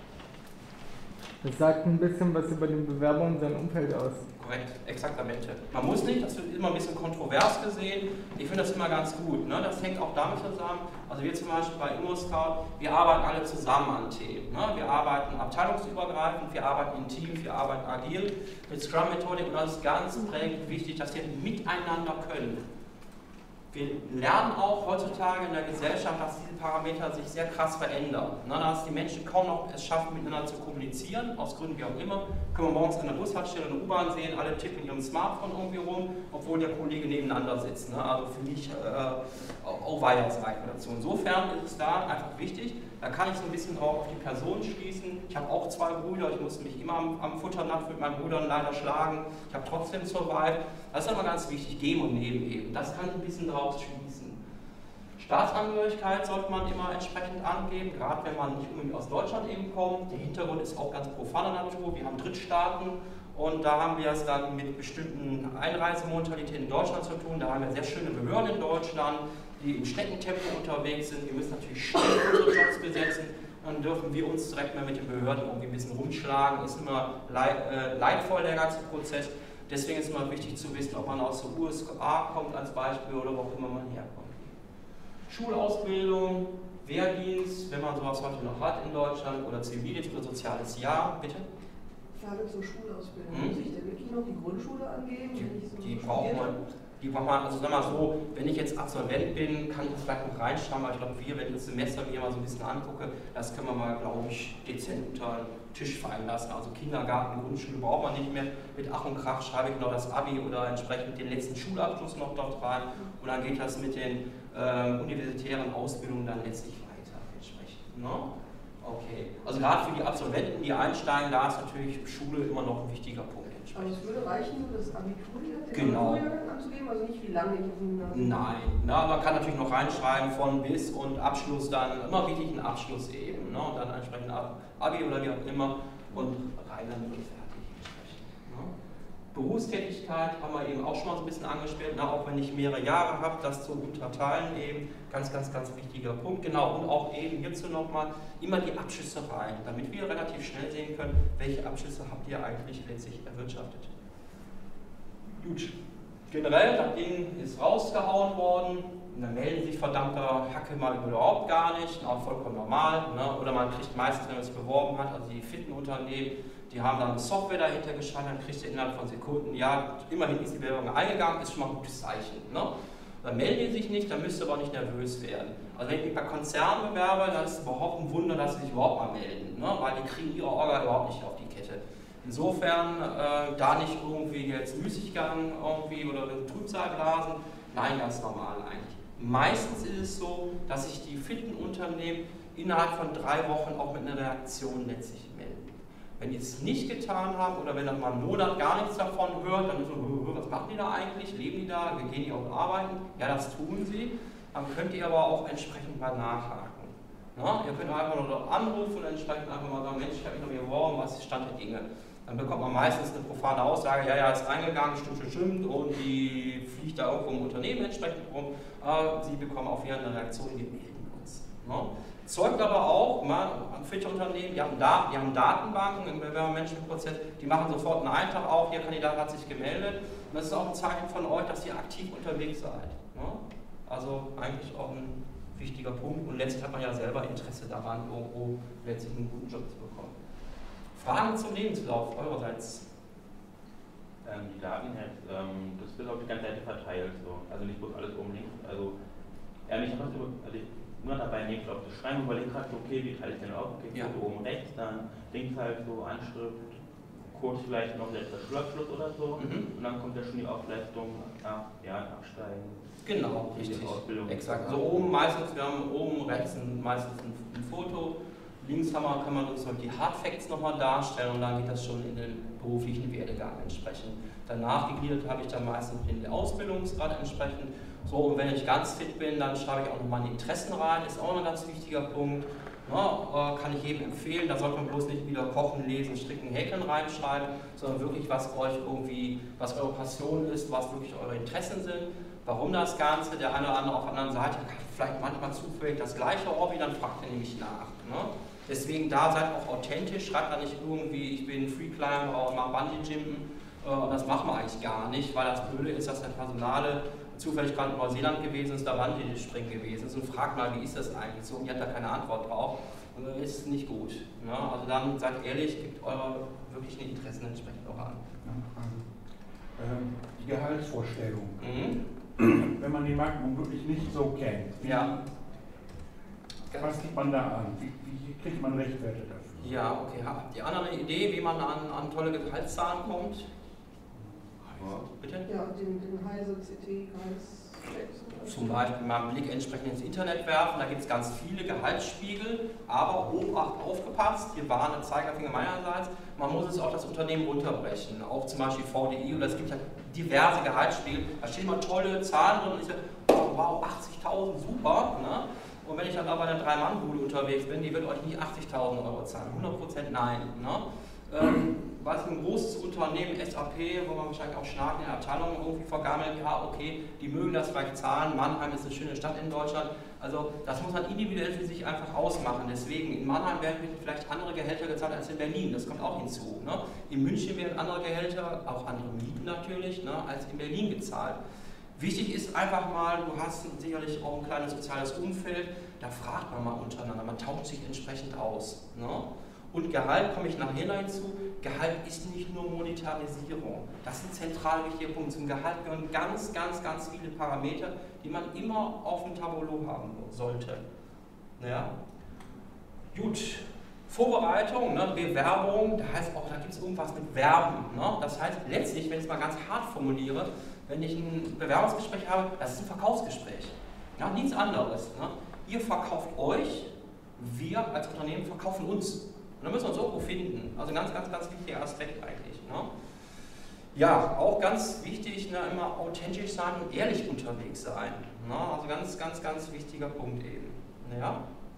Das sagt ein bisschen was über den Bewerber und sein Umfeld aus. Korrekt, exaktamente. Man muss nicht, das wird immer ein bisschen kontrovers gesehen. Ich finde das immer ganz gut. Ne? Das hängt auch damit zusammen, also wir zum Beispiel bei ImmoScout, wir arbeiten alle zusammen an Themen. Ne? Wir arbeiten abteilungsübergreifend, wir arbeiten in Teams, wir arbeiten agil mit Scrum-Methodik und das ist ganz prägend wichtig, dass wir miteinander können. Wir lernen auch heutzutage in der Gesellschaft, dass diese Parameter sich sehr krass verändern. Dass die Menschen kaum noch es schaffen, miteinander zu kommunizieren, aus Gründen wie auch immer. Können wir morgens an der Bushaltestelle eine U-Bahn sehen, alle tippen in ihrem Smartphone irgendwie rum, obwohl der Kollege nebeneinander sitzt. Also für mich auch Weiterseiten dazu. Insofern ist es da einfach wichtig, da kann ich so ein bisschen drauf auf die Person schließen. Ich habe auch 2 Brüder, ich musste mich immer am Futternapf mit meinen Brüdern leider schlagen. Ich habe trotzdem survived. Das ist aber ganz wichtig, Geben und Nehmen eben. Das kann ich ein bisschen draus schließen. Staatsangehörigkeit sollte man immer entsprechend angeben, gerade wenn man nicht unbedingt aus Deutschland eben kommt. Der Hintergrund ist auch ganz profaner Natur. Wir haben Drittstaaten und da haben wir es dann mit bestimmten Einreisemodalitäten in Deutschland zu tun. Da haben wir sehr schöne Behörden in Deutschland, die im Schneckentempo unterwegs sind. Wir müssen natürlich schnell unsere Jobs besetzen. Dann dürfen wir uns direkt mal mit den Behörden irgendwie ein bisschen rumschlagen. Ist immer leidvoll, der ganze Prozess. Deswegen ist es immer wichtig zu wissen, ob man aus der USA kommt als Beispiel oder wo auch immer man herkommt. Schulausbildung, Wehrdienst, wenn man sowas heute noch hat in Deutschland, oder Zivildienst oder soziales Jahr, bitte? Frage zur Schulausbildung. Muss ich denn wirklich noch die Grundschule angeben? Die braucht man, also sag mal so, wenn ich jetzt Absolvent bin, kann ich das vielleicht noch reinschreiben, aber ich glaube, wenn ich das Semester mir mal so ein bisschen angucke, das können wir mal, glaube ich, dezent unter den Tisch fallen lassen. Also Kindergarten, Grundschule braucht man nicht mehr. Mit Ach und Krach schreibe ich noch das Abi oder entsprechend den letzten Schulabschluss noch dort rein und dann geht das mit den universitären Ausbildungen dann letztlich weiter entsprechend. Ne? Okay, also gerade für die Absolventen, die einsteigen, da ist natürlich Schule immer noch ein wichtiger Punkt. Aber es würde reichen, nur das Abitur genau anzugeben, also nicht wie lange ich auf dem Gymnasium. Nein, man kann natürlich noch reinschreiben von bis und Abschluss dann, immer wichtig ein Abschluss eben, ne? Und dann entsprechend Abi oder wie auch immer und rein dann wird fertig entsprechend. Ne? Berufstätigkeit haben wir eben auch schon mal so ein bisschen angespielt, ne? Auch wenn ich mehrere Jahre habe, das zu unterteilen eben, ganz wichtiger Punkt. Genau, und auch eben hierzu nochmal immer die Abschlüsse rein, damit wir relativ schnell sehen können, welche Abschlüsse habt ihr eigentlich letztlich erwirtschaftet. Gut, generell, das Ding ist rausgehauen worden, und dann melden sich verdammte Hacke mal überhaupt gar nicht, auch vollkommen normal, ne? Oder man kriegt meistens, wenn man es beworben hat, also die fitten Unternehmen, die haben dann eine Software dahinter geschaltet, dann kriegt ihr innerhalb von Sekunden, ja, immerhin ist die Bewerbung eingegangen, ist schon mal ein gutes Zeichen. Ne? Dann melden die sich nicht, dann müsst ihr aber nicht nervös werden. Also wenn ich mich bei Konzernen bewerbe, dann ist es überhaupt ein Wunder, dass sie sich überhaupt mal melden, ne? Weil die kriegen ihre Orga überhaupt nicht auf die Kette. Insofern da nicht irgendwie jetzt Müßiggang irgendwie oder Trübsal blasen, nein, ganz normal eigentlich. Meistens ist es so, dass sich die fitten Unternehmen innerhalb von 3 Wochen auch mit einer Reaktion letztlich melden. Wenn die es nicht getan haben oder wenn dann mal einen Monat gar nichts davon hört, dann ist so, was machen die da eigentlich? Leben die da? Gehen die auch arbeiten? Ja, das tun sie. Dann könnt ihr aber auch entsprechend mal nachhaken. Na, ihr könnt einfach nur anrufen und entsprechend einfach mal sagen, Mensch, ich habe mich noch beworben, was ist Stand der Dinge? Dann bekommt man meistens eine profane Aussage, ja, ist reingegangen, stimmt, und die fliegt da irgendwo im Unternehmen entsprechend rum. Sie bekommen auf jeden Fall eine Reaktion, wir melden uns. Ne? Zeugt aber auch, an viele Unternehmen, die haben Datenbanken im Bewerbermanagementprozess, die machen sofort einen Eintrag auf, Ihr Kandidat hat sich gemeldet. Und das ist auch ein Zeichen von euch, dass ihr aktiv unterwegs seid. Ne? Also eigentlich auch ein wichtiger Punkt, und letztlich hat man ja selber Interesse daran, irgendwo letztlich einen guten Job zu bekommen. Fragen zum Lebenslauf eurerseits? Die Daten, das wird auf die ganze Seite verteilt, so. Also nicht bloß alles oben links. Also, ich habe nur dabei, Lebenslauf zu schreiben, überlegt gerade, okay, wie teile ich den auf? Okay, ja. Oben rechts, dann links halt so Anschrift, kurz vielleicht noch letzter Schulabschluss oder so, und dann kommt ja schon die Aufleistung nach Jahren absteigen. Genau, richtig. Exakt. Also oben meistens, wir haben oben rechts meistens ein Foto. Links kann man uns die Hardfacts nochmal darstellen, und dann geht das schon in den beruflichen Werdegang entsprechend. Danach gegliedert habe ich dann meistens den Ausbildungsgrad entsprechend. So, und wenn ich ganz fit bin, dann schreibe ich auch noch meine Interessen rein, ist auch ein ganz wichtiger Punkt. Ja, kann ich jedem empfehlen, da sollte man bloß nicht wieder kochen, lesen, stricken, häkeln reinschreiben, sondern wirklich, was eure Passion ist, was wirklich eure Interessen sind. Warum das Ganze? Der eine oder andere auf der anderen Seite hat vielleicht manchmal zufällig das gleiche Hobby, dann fragt er nämlich nach. Ne? Deswegen da seid auch authentisch, schreibt da nicht irgendwie, ich bin Freeclimber und mache Bungee-Jumpen. Das machen wir eigentlich gar nicht, weil das Blöde ist, dass der Personale zufällig gerade in Neuseeland gewesen ist, da Bungee-Springen gewesen ist, und fragt mal, wie ist das eigentlich so, und ihr habt da keine Antwort drauf, und dann ist es nicht gut. Ne? Also dann seid ehrlich, gebt eure wirklichen Interessen entsprechend auch an. Die Gehaltsvorstellung. Wenn man den Markt wirklich nicht so kennt, was kriegt man da an? Wie kriegt man Richtwerte dafür? Ja, okay. Habt ihr eine Idee, wie man an tolle Gehaltszahlen kommt? Bitte? Ja, den Heise CT, zum Beispiel mal einen Blick entsprechend ins Internet werfen, da gibt es ganz viele Gehaltsspiegel, aber Obacht, aufgepasst, hier war eine Zeigerfinger meinerseits, man muss es auf das Unternehmen runterbrechen, auch zum Beispiel VDI, oder es gibt ja diverse Gehaltsspiegel, da stehen mal tolle Zahlen drin, und ich sage, oh, wow, 80.000, super, ne? Und wenn ich dann aber bei einer 3-Mann-Bude unterwegs bin, die wird euch nicht 80.000 Euro zahlen, 100% nein. Ne? Was ein großes Unternehmen, SAP, wo man wahrscheinlich auch Schnaken in der Abteilung irgendwie vergammelt, ja okay, die mögen das vielleicht zahlen, Mannheim ist eine schöne Stadt in Deutschland, also das muss man individuell für sich einfach ausmachen, deswegen in Mannheim werden vielleicht andere Gehälter gezahlt als in Berlin, das kommt auch hinzu. Ne? In München werden andere Gehälter, auch andere Mieten natürlich, ne, als in Berlin gezahlt. Wichtig ist einfach mal, du hast sicherlich auch ein kleines soziales Umfeld, da fragt man mal untereinander, man tauscht sich entsprechend aus. Ne? Und Gehalt, komme ich nachher noch hinzu, Gehalt ist nicht nur Monetarisierung. Das ist ein zentral wichtiger Punkt. Zum Gehalt gehören ganz, ganz, ganz viele Parameter, die man immer auf dem Tableau haben sollte. Ja? Gut, Vorbereitung, ne, Bewerbung, da heißt auch, da gibt es irgendwas mit Werben. Ne? Das heißt letztlich, wenn ich es mal ganz hart formuliere, wenn ich ein Bewerbungsgespräch habe, das ist ein Verkaufsgespräch. Ja, nichts anderes. Ne? Ihr verkauft euch, wir als Unternehmen verkaufen uns. Und dann müssen wir uns irgendwo finden. Also ein ganz, ganz, ganz wichtiger Aspekt eigentlich. Ne? Ja, auch ganz wichtig, ne, immer authentisch sein und ehrlich unterwegs sein. Ne? Also ganz, ganz, ganz wichtiger Punkt eben. Ja?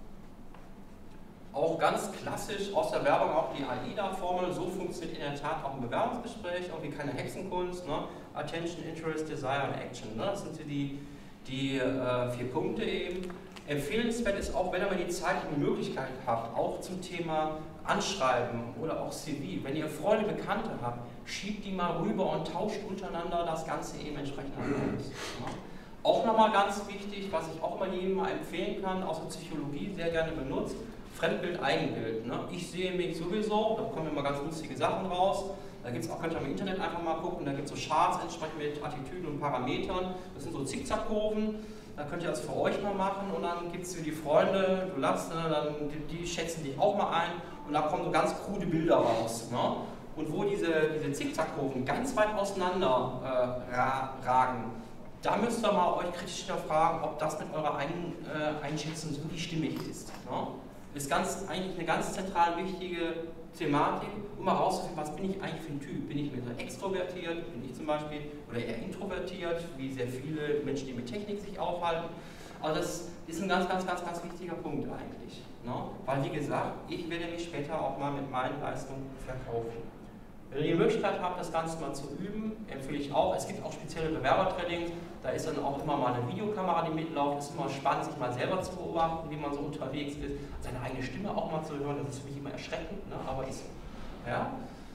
Auch ganz klassisch aus der Werbung auch die AIDA-Formel, so funktioniert in der Tat auch ein Bewerbungsgespräch, irgendwie keine Hexenkunst, ne? Attention, Interest, Desire und Action. Ne? Das sind so die 4 Punkte eben. Empfehlenswert ist auch, wenn ihr mal die Zeit und die Möglichkeit habt, auch zum Thema Anschreiben oder auch CV, wenn ihr Freunde, Bekannte habt, schiebt die mal rüber und tauscht untereinander das Ganze eben entsprechend aus. Ne? Auch nochmal ganz wichtig, was ich auch immer jedem mal empfehlen kann, aus der Psychologie sehr gerne benutzt, Fremdbild, Eigenbild. Ne? Ich sehe mich sowieso, da kommen immer ganz lustige Sachen raus. Da gibt's auch, könnt ihr im Internet einfach mal gucken, da gibt es so Charts entsprechend mit Attitüden und Parametern. Das sind so Zickzackkurven, da könnt ihr das für euch mal machen, und dann gibt es für die Freunde, du lachst, ne, dann, die schätzen dich auch mal ein, und da kommen so ganz krude Bilder raus. Ne? Und wo diese Zickzackkurven ganz weit auseinander ragen, da müsst ihr mal euch kritisch hinterfragen, ob das mit eurer Einschätzung wirklich stimmig ist. Ne? Ist eigentlich eine ganz zentral wichtige Thematik, um mal rauszufinden, was bin ich eigentlich für ein Typ? Bin ich mehr extrovertiert, bin ich zum Beispiel, oder eher introvertiert, wie sehr viele Menschen, die mit Technik sich aufhalten. Also das ist ein ganz, ganz, ganz, ganz wichtiger Punkt eigentlich. Ne? Weil wie gesagt, ich werde mich später auch mal mit meinen Leistungen verkaufen. Wenn ihr die Möglichkeit habt, das Ganze mal zu üben, empfehle ich auch. Es gibt auch spezielle Bewerbertrainings, da ist dann auch immer mal eine Videokamera, die mitläuft. Es ist immer spannend, sich mal selber zu beobachten, wie man so unterwegs ist. Seine eigene Stimme auch mal zu hören, das ist für mich immer erschreckend, ne? Aber ist so. Ja?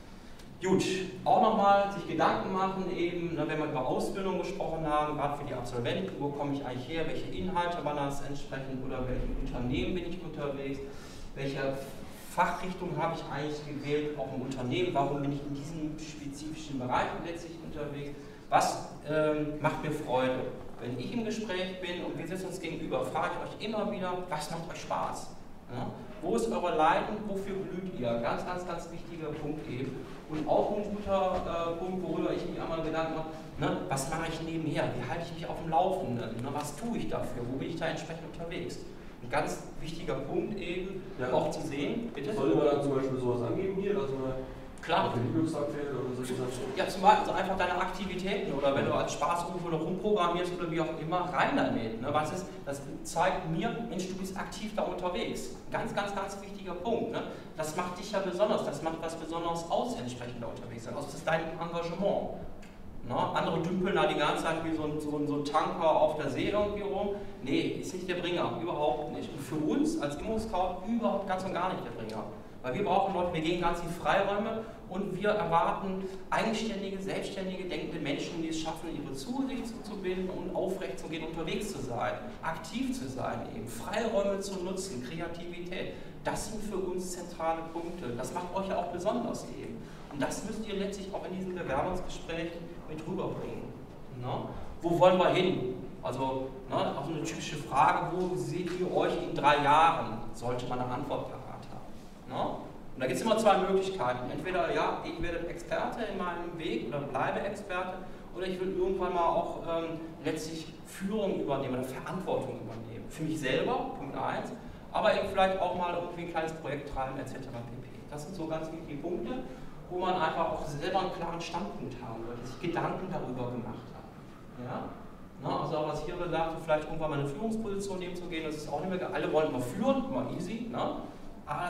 Gut, auch nochmal sich Gedanken machen, eben, ne, wenn wir über Ausbildung gesprochen haben, gerade für die Absolventen, wo komme ich eigentlich her, welche Inhalte waren das entsprechend oder welchem Unternehmen bin ich unterwegs, welche Fachrichtung habe ich eigentlich gewählt, auch im Unternehmen, warum bin ich in diesem spezifischen Bereich letztlich unterwegs, was macht mir Freude. Wenn ich im Gespräch bin und wir sitzen uns gegenüber, frage ich euch immer wieder, was macht euch Spaß? Ja? Wo ist eure Leiden, wofür blüht ihr? Ganz, ganz, ganz wichtiger Punkt eben. Und auch ein guter Punkt, worüber ich mir einmal Gedanken mache, ne, was mache ich nebenher? Wie halte ich mich auf dem Laufenden? Ne, was tue ich dafür? Wo bin ich da entsprechend unterwegs? Ein ganz wichtiger Punkt eben, ja, auch zu sehen. Bitte? Sollte man dann zum Beispiel sowas angeben hier, dass man klar. auf den Übungstag fährt oder so? Ja, zum Beispiel also einfach deine Aktivitäten oder wenn du als Spaßrufe noch rumprogrammierst oder wie auch immer, rein damit. Ne? Was ist, das zeigt mir, Mensch, du bist aktiv da unterwegs. Ganz, ganz, ganz wichtiger Punkt. Ne? Das macht dich ja besonders, das macht was Besonderes aus, entsprechend da unterwegs sein. Also das ist dein Engagement. Ne? Andere dümpeln da die ganze Zeit wie so ein Tanker auf der See irgendwie rum. Nee, ist nicht der Bringer, überhaupt nicht. Und für uns als Immo-Scout überhaupt ganz und gar nicht der Bringer. Weil wir brauchen Leute, wir gehen ganz in Freiräume und wir erwarten eigenständige, selbstständige, denkende Menschen, die es schaffen, ihre Zusicht zu binden und aufrecht zu gehen, unterwegs zu sein, aktiv zu sein, eben Freiräume zu nutzen, Kreativität. Das sind für uns zentrale Punkte. Das macht euch ja auch besonders eben. Und das müsst ihr letztlich auch in diesem Bewerbungsgespräch mit rüberbringen. Ne? Wo wollen wir hin? Also ne, auch eine typische Frage, wo seht ihr euch in 3 Jahren? Sollte man eine Antwort parat haben. Ne? Und da gibt es immer 2 Möglichkeiten. Entweder, ja, ich werde Experte in meinem Weg oder bleibe Experte, oder ich will irgendwann mal auch letztlich Führung übernehmen oder Verantwortung übernehmen. Für mich selber, Punkt 1, aber eben vielleicht auch mal irgendwie ein kleines Projekt treiben, etc. pp. Das sind so ganz wichtige Punkte, wo man einfach auch selber einen klaren Standpunkt haben wird, sich Gedanken darüber gemacht hat. Ja? Na, also auch was hier gesagt, vielleicht irgendwann mal eine Führungsposition nehmen zu gehen, das ist auch nicht mehr, alle wollen immer führen, immer easy, ne? Aber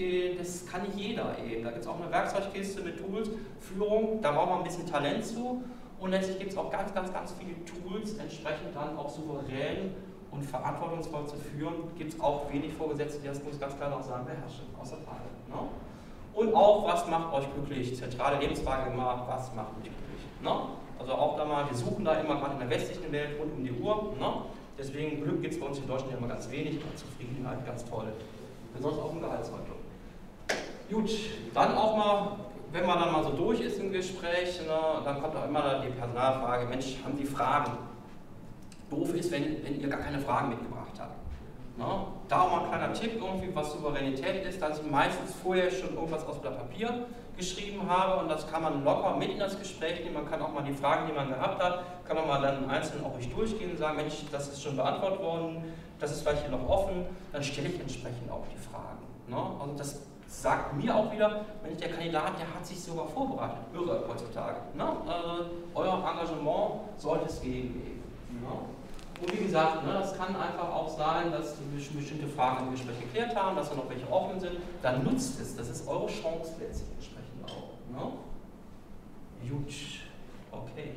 das kann nicht jeder eben. Da gibt es auch eine Werkzeugkiste mit Tools, Führung, da braucht man ein bisschen Talent zu und letztlich gibt es auch ganz, ganz, ganz viele Tools, entsprechend dann auch souverän und verantwortungsvoll zu führen, gibt es auch wenig Vorgesetzte, die das, muss ich ganz klar auch sagen, beherrschen, außer Frage. Ne? Und auch, was macht euch glücklich? Zentrale Lebensfrage immer, was macht mich glücklich? Ne? Also auch da mal, wir suchen da immer gerade in der westlichen Welt rund um die Uhr. Ne? Deswegen Glück gibt es bei uns in Deutschland ja immer ganz wenig, und Zufriedenheit ganz toll. Besonders auch im Gehaltskonto. Gut, dann auch mal, wenn man dann mal so durch ist im Gespräch, ne, dann kommt auch immer die Personalfrage, Mensch, haben Sie Fragen? Doof ist, wenn ihr gar keine Fragen mitgebracht habt. Ne? Da auch mal ein kleiner Tipp, irgendwie, was Souveränität ist, dass ich meistens vorher schon irgendwas aus Blatt Papier geschrieben habe und das kann man locker mit in das Gespräch nehmen. Man kann auch mal die Fragen, die man gehabt hat, kann man mal dann einzeln auch ruhig durchgehen und sagen, Mensch, das ist schon beantwortet worden, das ist vielleicht hier noch offen, dann stelle ich entsprechend auch die Fragen. Ne? Also das sagt mir auch wieder, Mensch, der Kandidat, der hat sich sogar vorbereitet, irre heutzutage. Ne? Euer Engagement sollte es geben. Ne? Und wie gesagt, ne, das kann einfach auch sein, dass wir bestimmte Fragen im Gespräch geklärt haben, dass da noch welche offen sind. Dann nutzt es, das ist eure Chance letztlich entsprechend auch. Ne? Gut, okay.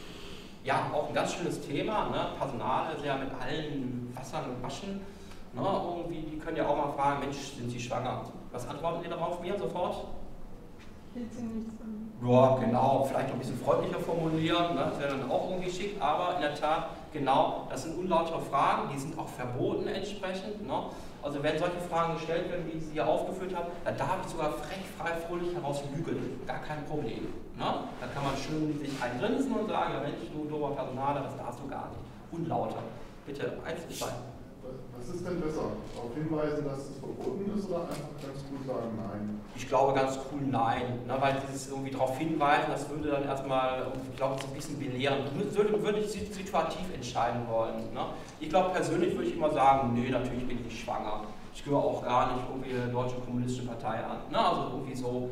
Ja, auch ein ganz schönes Thema, ne? Personal ist ja mit allen Wassern gewaschen. Ne? Irgendwie, die können ja auch mal fragen, Mensch, sind Sie schwanger? Was antworten Sie darauf mir sofort? Hielt sie nichts an. Ja, genau, vielleicht noch ein bisschen freundlicher formulieren, ne? Das wäre dann auch irgendwie schick, aber in der Tat, genau, das sind unlautere Fragen, die sind auch verboten entsprechend. Ne? Also wenn solche Fragen gestellt werden, wie ich sie hier aufgeführt habe, dann darf ich sogar frech, frei, fröhlich herauslügeln, gar kein Problem. Ne? Da kann man schön sich eingrinsen und sagen, ja Mensch, du dober Personaler, das darfst du gar nicht. Unlauter. Bitte, Einzelstein. Was ist denn besser? Darauf hinweisen, dass es verboten ist oder einfach ganz cool sagen Nein? Ich glaube ganz cool Nein, ne, weil dieses irgendwie darauf hinweisen, das würde dann erstmal, ich glaube, so ein bisschen belehren. Würde ich situativ entscheiden wollen. Ne? Ich glaube persönlich würde ich immer sagen, nee, natürlich bin ich nicht schwanger. Ich gehöre auch gar nicht irgendwie der Deutschen Kommunistischen Partei an. Ne? Also irgendwie so,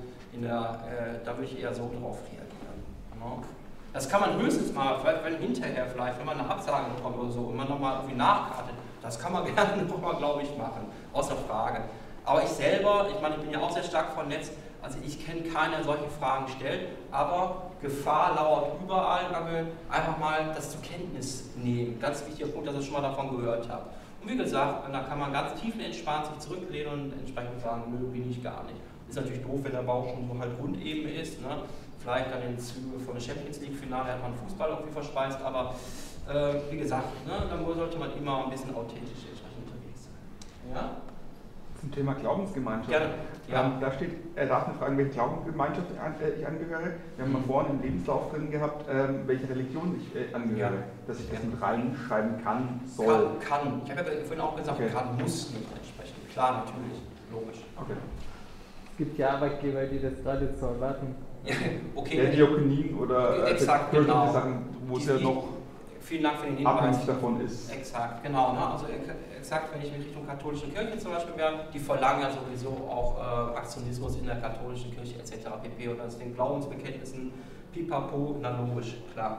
da würde ich eher so drauf reagieren. Ne? Das kann man höchstens mal, wenn hinterher vielleicht, wenn man eine Absage bekommt oder so und man nochmal irgendwie nachkartet, das kann man gerne nochmal, glaube ich, machen, außer Frage. Aber ich selber, ich meine, ich bin ja auch sehr stark vernetzt, Also ich kenne keinen, der solche Fragen stellt, aber Gefahr lauert überall. Einfach mal das zur Kenntnis nehmen. Ganz wichtiger Punkt, dass ihr schon mal davon gehört habt. Und wie gesagt, da kann man ganz tiefenentspannt sich zurücklehnen und entsprechend sagen, nö, bin ich gar nicht. Ist natürlich doof, wenn der Bauch schon so halt rundeben ist. Ne? Vielleicht dann in Züge von der Champions League Finale hat man Fußball irgendwie verspeist, aber wie gesagt, ne, dann sollte man immer ein bisschen authentisch entsprechend unterwegs sein. Ja? Zum Thema Glaubensgemeinschaft. Gerne. Ja. Da steht, er darf nicht fragen, welche Glaubensgemeinschaft ich angehöre. Wir haben mal vorhin im Lebenslauf drin gehabt, welche Religion ich angehöre. Ja. Dass ich das mit reinschreiben kann, soll. Kann. Ich habe ja vorhin auch gesagt, okay. Kann, muss nicht entsprechen. Klar, natürlich. Logisch. Okay. Es gibt ja Arbeitgeber, die das gerade zur Erwartung. Okay. Der Diakonien oder exakt, genau. Sachen, wo es ja noch vielen Dank für den Hinweis. Davon ist. Exakt, genau. Ne? Also exakt, wenn ich in Richtung katholischen Kirche zum Beispiel wäre, die verlangen ja sowieso auch Aktionismus in der katholischen Kirche etc. pp. Und aus den Glaubensbekenntnissen pipapo, na logisch, klar.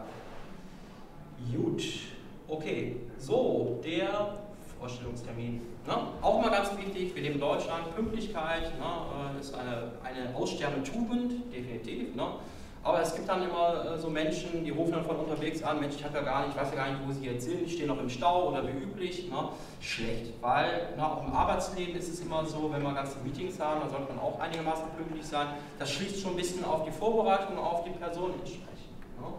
Gut, okay. So, der Vorstellungstermin. Ne? Auch mal ganz wichtig, wir leben in Deutschland, Pünktlichkeit ist eine aussterbende Tugend, definitiv. Ne? Aber es gibt dann immer so Menschen, die rufen dann von unterwegs an, Mensch, ich weiß ja gar nicht, wo sie jetzt sind, ich stehe noch im Stau oder wie üblich. Ne? Schlecht, weil auch im Arbeitsleben ist es immer so, wenn wir ganze Meetings haben, dann sollte man auch einigermaßen pünktlich sein. Das schließt schon ein bisschen auf die Vorbereitung auf die Person entsprechend. Ne?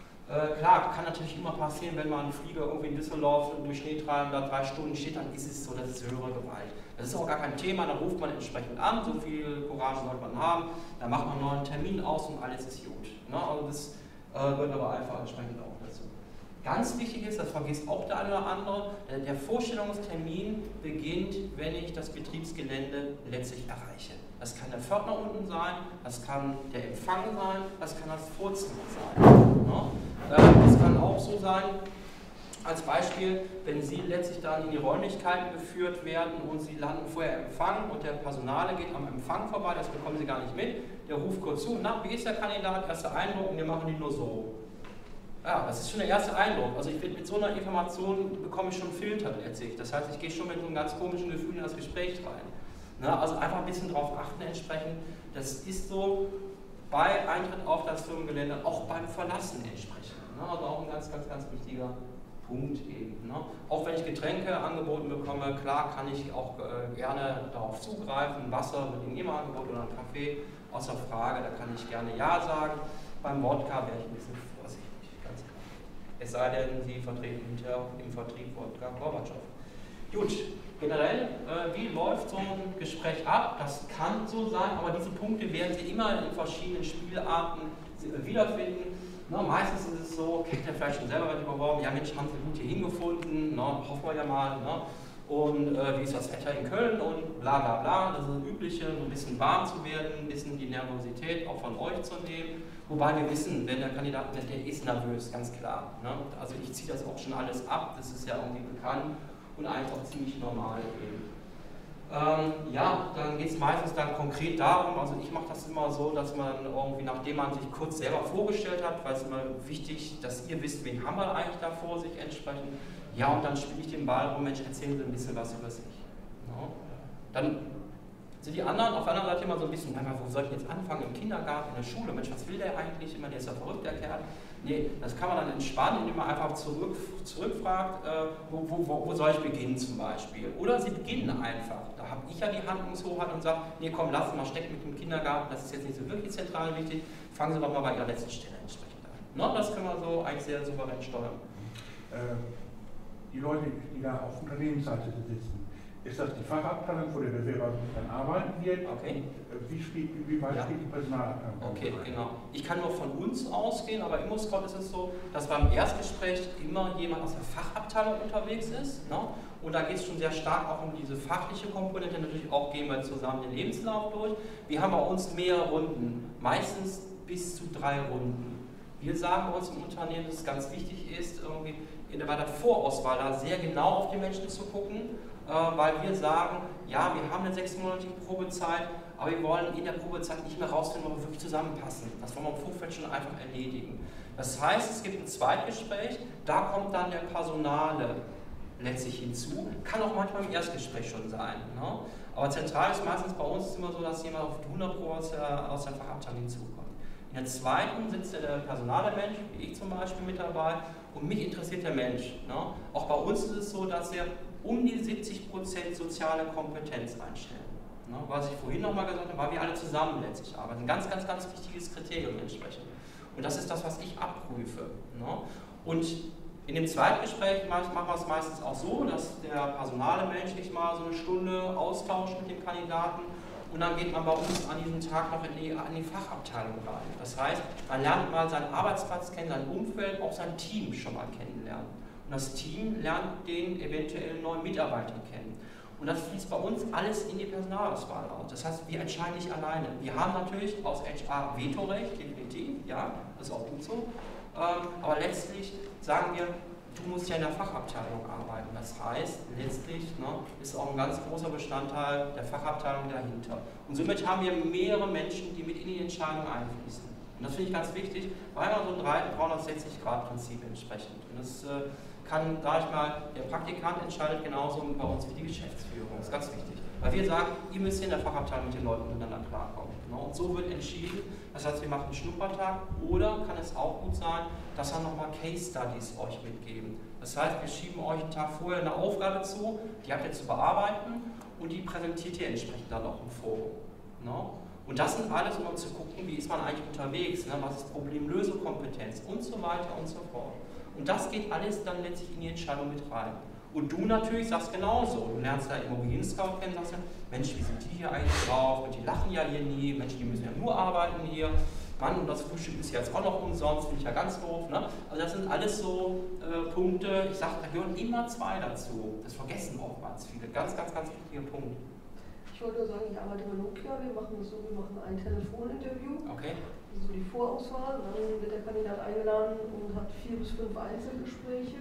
Klar, kann natürlich immer passieren, wenn man einen Flieger irgendwie in Düsseldorf durch Schnee treiben, da 3 Stunden steht, dann ist es so, das ist höhere Gewalt. Das ist auch gar kein Thema, da ruft man entsprechend an, so viel Courage sollte man haben, dann macht man einen neuen Termin aus und alles ist gut. Ne? Also das gehört aber einfach entsprechend auch dazu. Ganz wichtig ist, das vergisst auch der eine oder andere, der Vorstellungstermin beginnt, wenn ich das Betriebsgelände letztlich erreiche. Das kann der Pförtner unten sein, das kann der Empfang sein, das kann das Vorzimmer sein. Ne? Das kann auch so sein, als Beispiel, wenn Sie letztlich dann in die Räumlichkeiten geführt werden und Sie landen vorher im Empfang und der Personale geht am Empfang vorbei, das bekommen Sie gar nicht mit, der ruft kurz zu, na, wie ist der Kandidat, erster Eindruck, und wir machen die nur so. Ja, das ist schon der erste Eindruck. Also mit so einer Information bekomme ich schon Filter letztlich. Das heißt, ich gehe schon mit so einem ganz komischen Gefühl in das Gespräch rein. Na, also einfach ein bisschen darauf achten entsprechend, das ist so bei Eintritt auf das Firmengelände, auch beim Verlassen entsprechend. Ne? Also auch ein ganz, ganz, ganz wichtiger Punkt eben. Ne? Auch wenn ich Getränke angeboten bekomme, klar kann ich auch gerne darauf zugreifen, Wasser wird Ihnen immer angeboten oder ein Kaffee, außer Frage, da kann ich gerne Ja sagen. Beim Wodka wäre ich ein bisschen vorsichtig, ganz klar. Es sei denn, Sie vertreten im Vertrieb Wodka Gorbatschow. Gut, generell, wie läuft so ein Gespräch ab? Das kann so sein, aber diese Punkte werden Sie immer in verschiedenen Spielarten wiederfinden. Na, meistens ist es so, kennt ihr vielleicht schon selber beworben, ja Mensch, haben Sie gut hier hingefunden, na, hoffen wir ja mal. Na, und wie ist das Wetter in Köln und bla bla bla. Das ist das Übliche, so ein bisschen warm zu werden, ein bisschen die Nervosität auch von euch zu nehmen. Wobei wir wissen, wenn der Kandidat, der ist nervös, ganz klar. Ne? Also ich ziehe das auch schon alles ab, das ist ja irgendwie bekannt. Und eigentlich auch ziemlich normal eben. Ja, dann geht es meistens dann konkret darum, also ich mache das immer so, dass man irgendwie, nachdem man sich kurz selber vorgestellt hat, weil es immer wichtig, dass ihr wisst, wen haben wir eigentlich da vor sich entsprechend. Ja, und dann spiele ich den Ball rum, Mensch, erzählen Sie ein bisschen was über sich. No? Dann sind die anderen auf der anderen Seite immer so ein bisschen, wo soll ich jetzt anfangen, im Kindergarten, in der Schule, Mensch, was will der eigentlich immer, der ist ja verrückt, der Kerl. Nee, das kann man dann entspannen, indem man einfach zurückfragt, wo soll ich beginnen zum Beispiel. Oder Sie beginnen einfach, da habe ich ja die Handlungshoheit und sage, nee komm, lass mal stecken mit dem Kindergarten, das ist jetzt nicht so wirklich zentral wichtig, fangen Sie doch mal bei Ihrer letzten Stelle entsprechend an. No, das können wir so eigentlich sehr souverän steuern. Die Leute, die da auf Unternehmensseite sitzen, ist das die Fachabteilung, wo der Bewerber dann arbeiten wird? Okay. Wie weit steht die Personalabteilung? Okay, genau. Ich kann nur von uns ausgehen, aber im ImmoScout ist es so, dass beim Erstgespräch immer jemand aus der Fachabteilung unterwegs ist. Ne? Und da geht es schon sehr stark auch um diese fachliche Komponente. Natürlich auch gehen wir zusammen den Lebenslauf durch. Wir haben bei uns mehrere Runden, meistens bis zu 3 Runden. Wir sagen bei uns im Unternehmen, dass es ganz wichtig ist, irgendwie bei der Vorauswahl da sehr genau auf die Menschen zu gucken, weil wir sagen, ja, wir haben eine 6-monatige Probezeit, aber wir wollen in der Probezeit nicht mehr rausfinden, ob wir wirklich zusammenpassen. Das wollen wir im Vorfeld schon einfach erledigen. Das heißt, es gibt ein Zweitgespräch, da kommt dann der Personale letztlich hinzu. Kann auch manchmal im Erstgespräch schon sein. Ne? Aber zentral ist meistens bei uns immer so, dass jemand auf 100% aus der Fachabteilung hinzukommt. In der zweiten sitzt der personale Mensch, wie ich zum Beispiel, mit dabei, und mich interessiert der Mensch. Ne? Auch bei uns ist es so, dass wir um die 70% soziale Kompetenz einstellen. Ne? Was ich vorhin nochmal gesagt habe, weil wir alle zusammen letztlich arbeiten. Ein ganz, ganz, ganz wichtiges Kriterium entsprechend. Und das ist das, was ich abprüfe. Ne? Und in dem Zweitgespräch machen wir es meistens auch so, dass der personale Mensch sich mal so eine Stunde austauscht mit dem Kandidaten und dann geht man bei uns an diesem Tag noch in die Fachabteilung rein. Das heißt, man lernt mal seinen Arbeitsplatz kennen, sein Umfeld, auch sein Team schon mal kennenlernen. Und das Team lernt den eventuellen neuen Mitarbeiter kennen. Und das fließt bei uns alles in die Personalauswahl aus. Das heißt, wir entscheiden nicht alleine. Wir haben natürlich aus HR Vetorecht, definitiv, ja, das ist auch gut so. Aber letztlich sagen wir, du musst ja in der Fachabteilung arbeiten. Das heißt, letztlich ist auch ein ganz großer Bestandteil der Fachabteilung dahinter. Und somit haben wir mehrere Menschen, die mit in die Entscheidung einfließen. Und das finde ich ganz wichtig, weil man so ein 360-Grad-Prinzip entsprechend. Und das kann, sag ich mal, der Praktikant entscheidet genauso bei uns wie die Geschäftsführung. Das ist ganz wichtig. Weil wir sagen, ihr müsst in der Fachabteilung mit den Leuten miteinander klarkommen. Und so wird entschieden, das heißt, wir machen einen Schnuppertag oder kann es auch gut sein, dass wir nochmal Case Studies euch mitgeben. Das heißt, wir schieben euch einen Tag vorher eine Aufgabe zu, die habt ihr zu bearbeiten und die präsentiert ihr entsprechend dann auch im Forum. Und das sind alles, um zu gucken, wie ist man eigentlich unterwegs, was ist Problemlösekompetenz und so weiter und so fort. Und das geht alles dann letztlich in die Entscheidung mit rein. Und du natürlich sagst genauso, du lernst da Immobilien-Scout kennen, sagst ja, Mensch, wie sind die hier eigentlich drauf? Und die lachen ja hier nie, Mensch, die müssen ja nur arbeiten hier. Mann, und das Frühstück ist jetzt auch noch umsonst, finde ich ja ganz doof. Ne? Also das sind alles so Punkte, ich sage, da gehören immer zwei dazu. Das vergessen oftmals viele. Ganz, ganz, ganz wichtiger Punkt. Ich wollte nur sagen, ich arbeite bei Nokia, wir machen das so, wir machen ein Telefoninterview. Okay. So die Vorauswahl, dann wird der Kandidat eingeladen und hat 4 bis 5 Einzelgespräche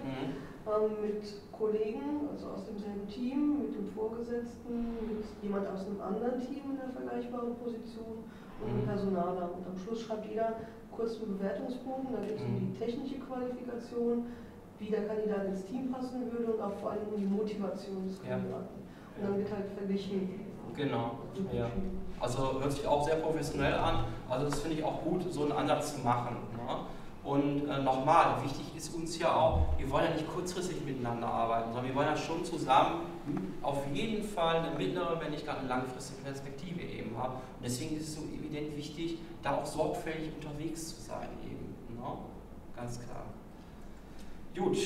mit Kollegen, also aus demselben Team, mit dem Vorgesetzten, mit jemand aus einem anderen Team in der vergleichbaren Position und einem Personaler. Und am Schluss schreibt jeder kurz einen Bewertungsbogen, da geht es um die technische Qualifikation, wie der Kandidat ins Team passen würde und auch vor allem um die Motivation des Kandidaten. Und dann wird halt verglichen. Genau, ja. Also hört sich auch sehr professionell an, also das finde ich auch gut, so einen Ansatz zu machen. Ne? Und nochmal, wichtig ist uns ja auch, wir wollen ja nicht kurzfristig miteinander arbeiten, sondern wir wollen ja schon zusammen auf jeden Fall eine mittlere, wenn nicht gar eine langfristige Perspektive eben haben. Und deswegen ist es so evident wichtig, da auch sorgfältig unterwegs zu sein eben. Ne? Ganz klar. Gut.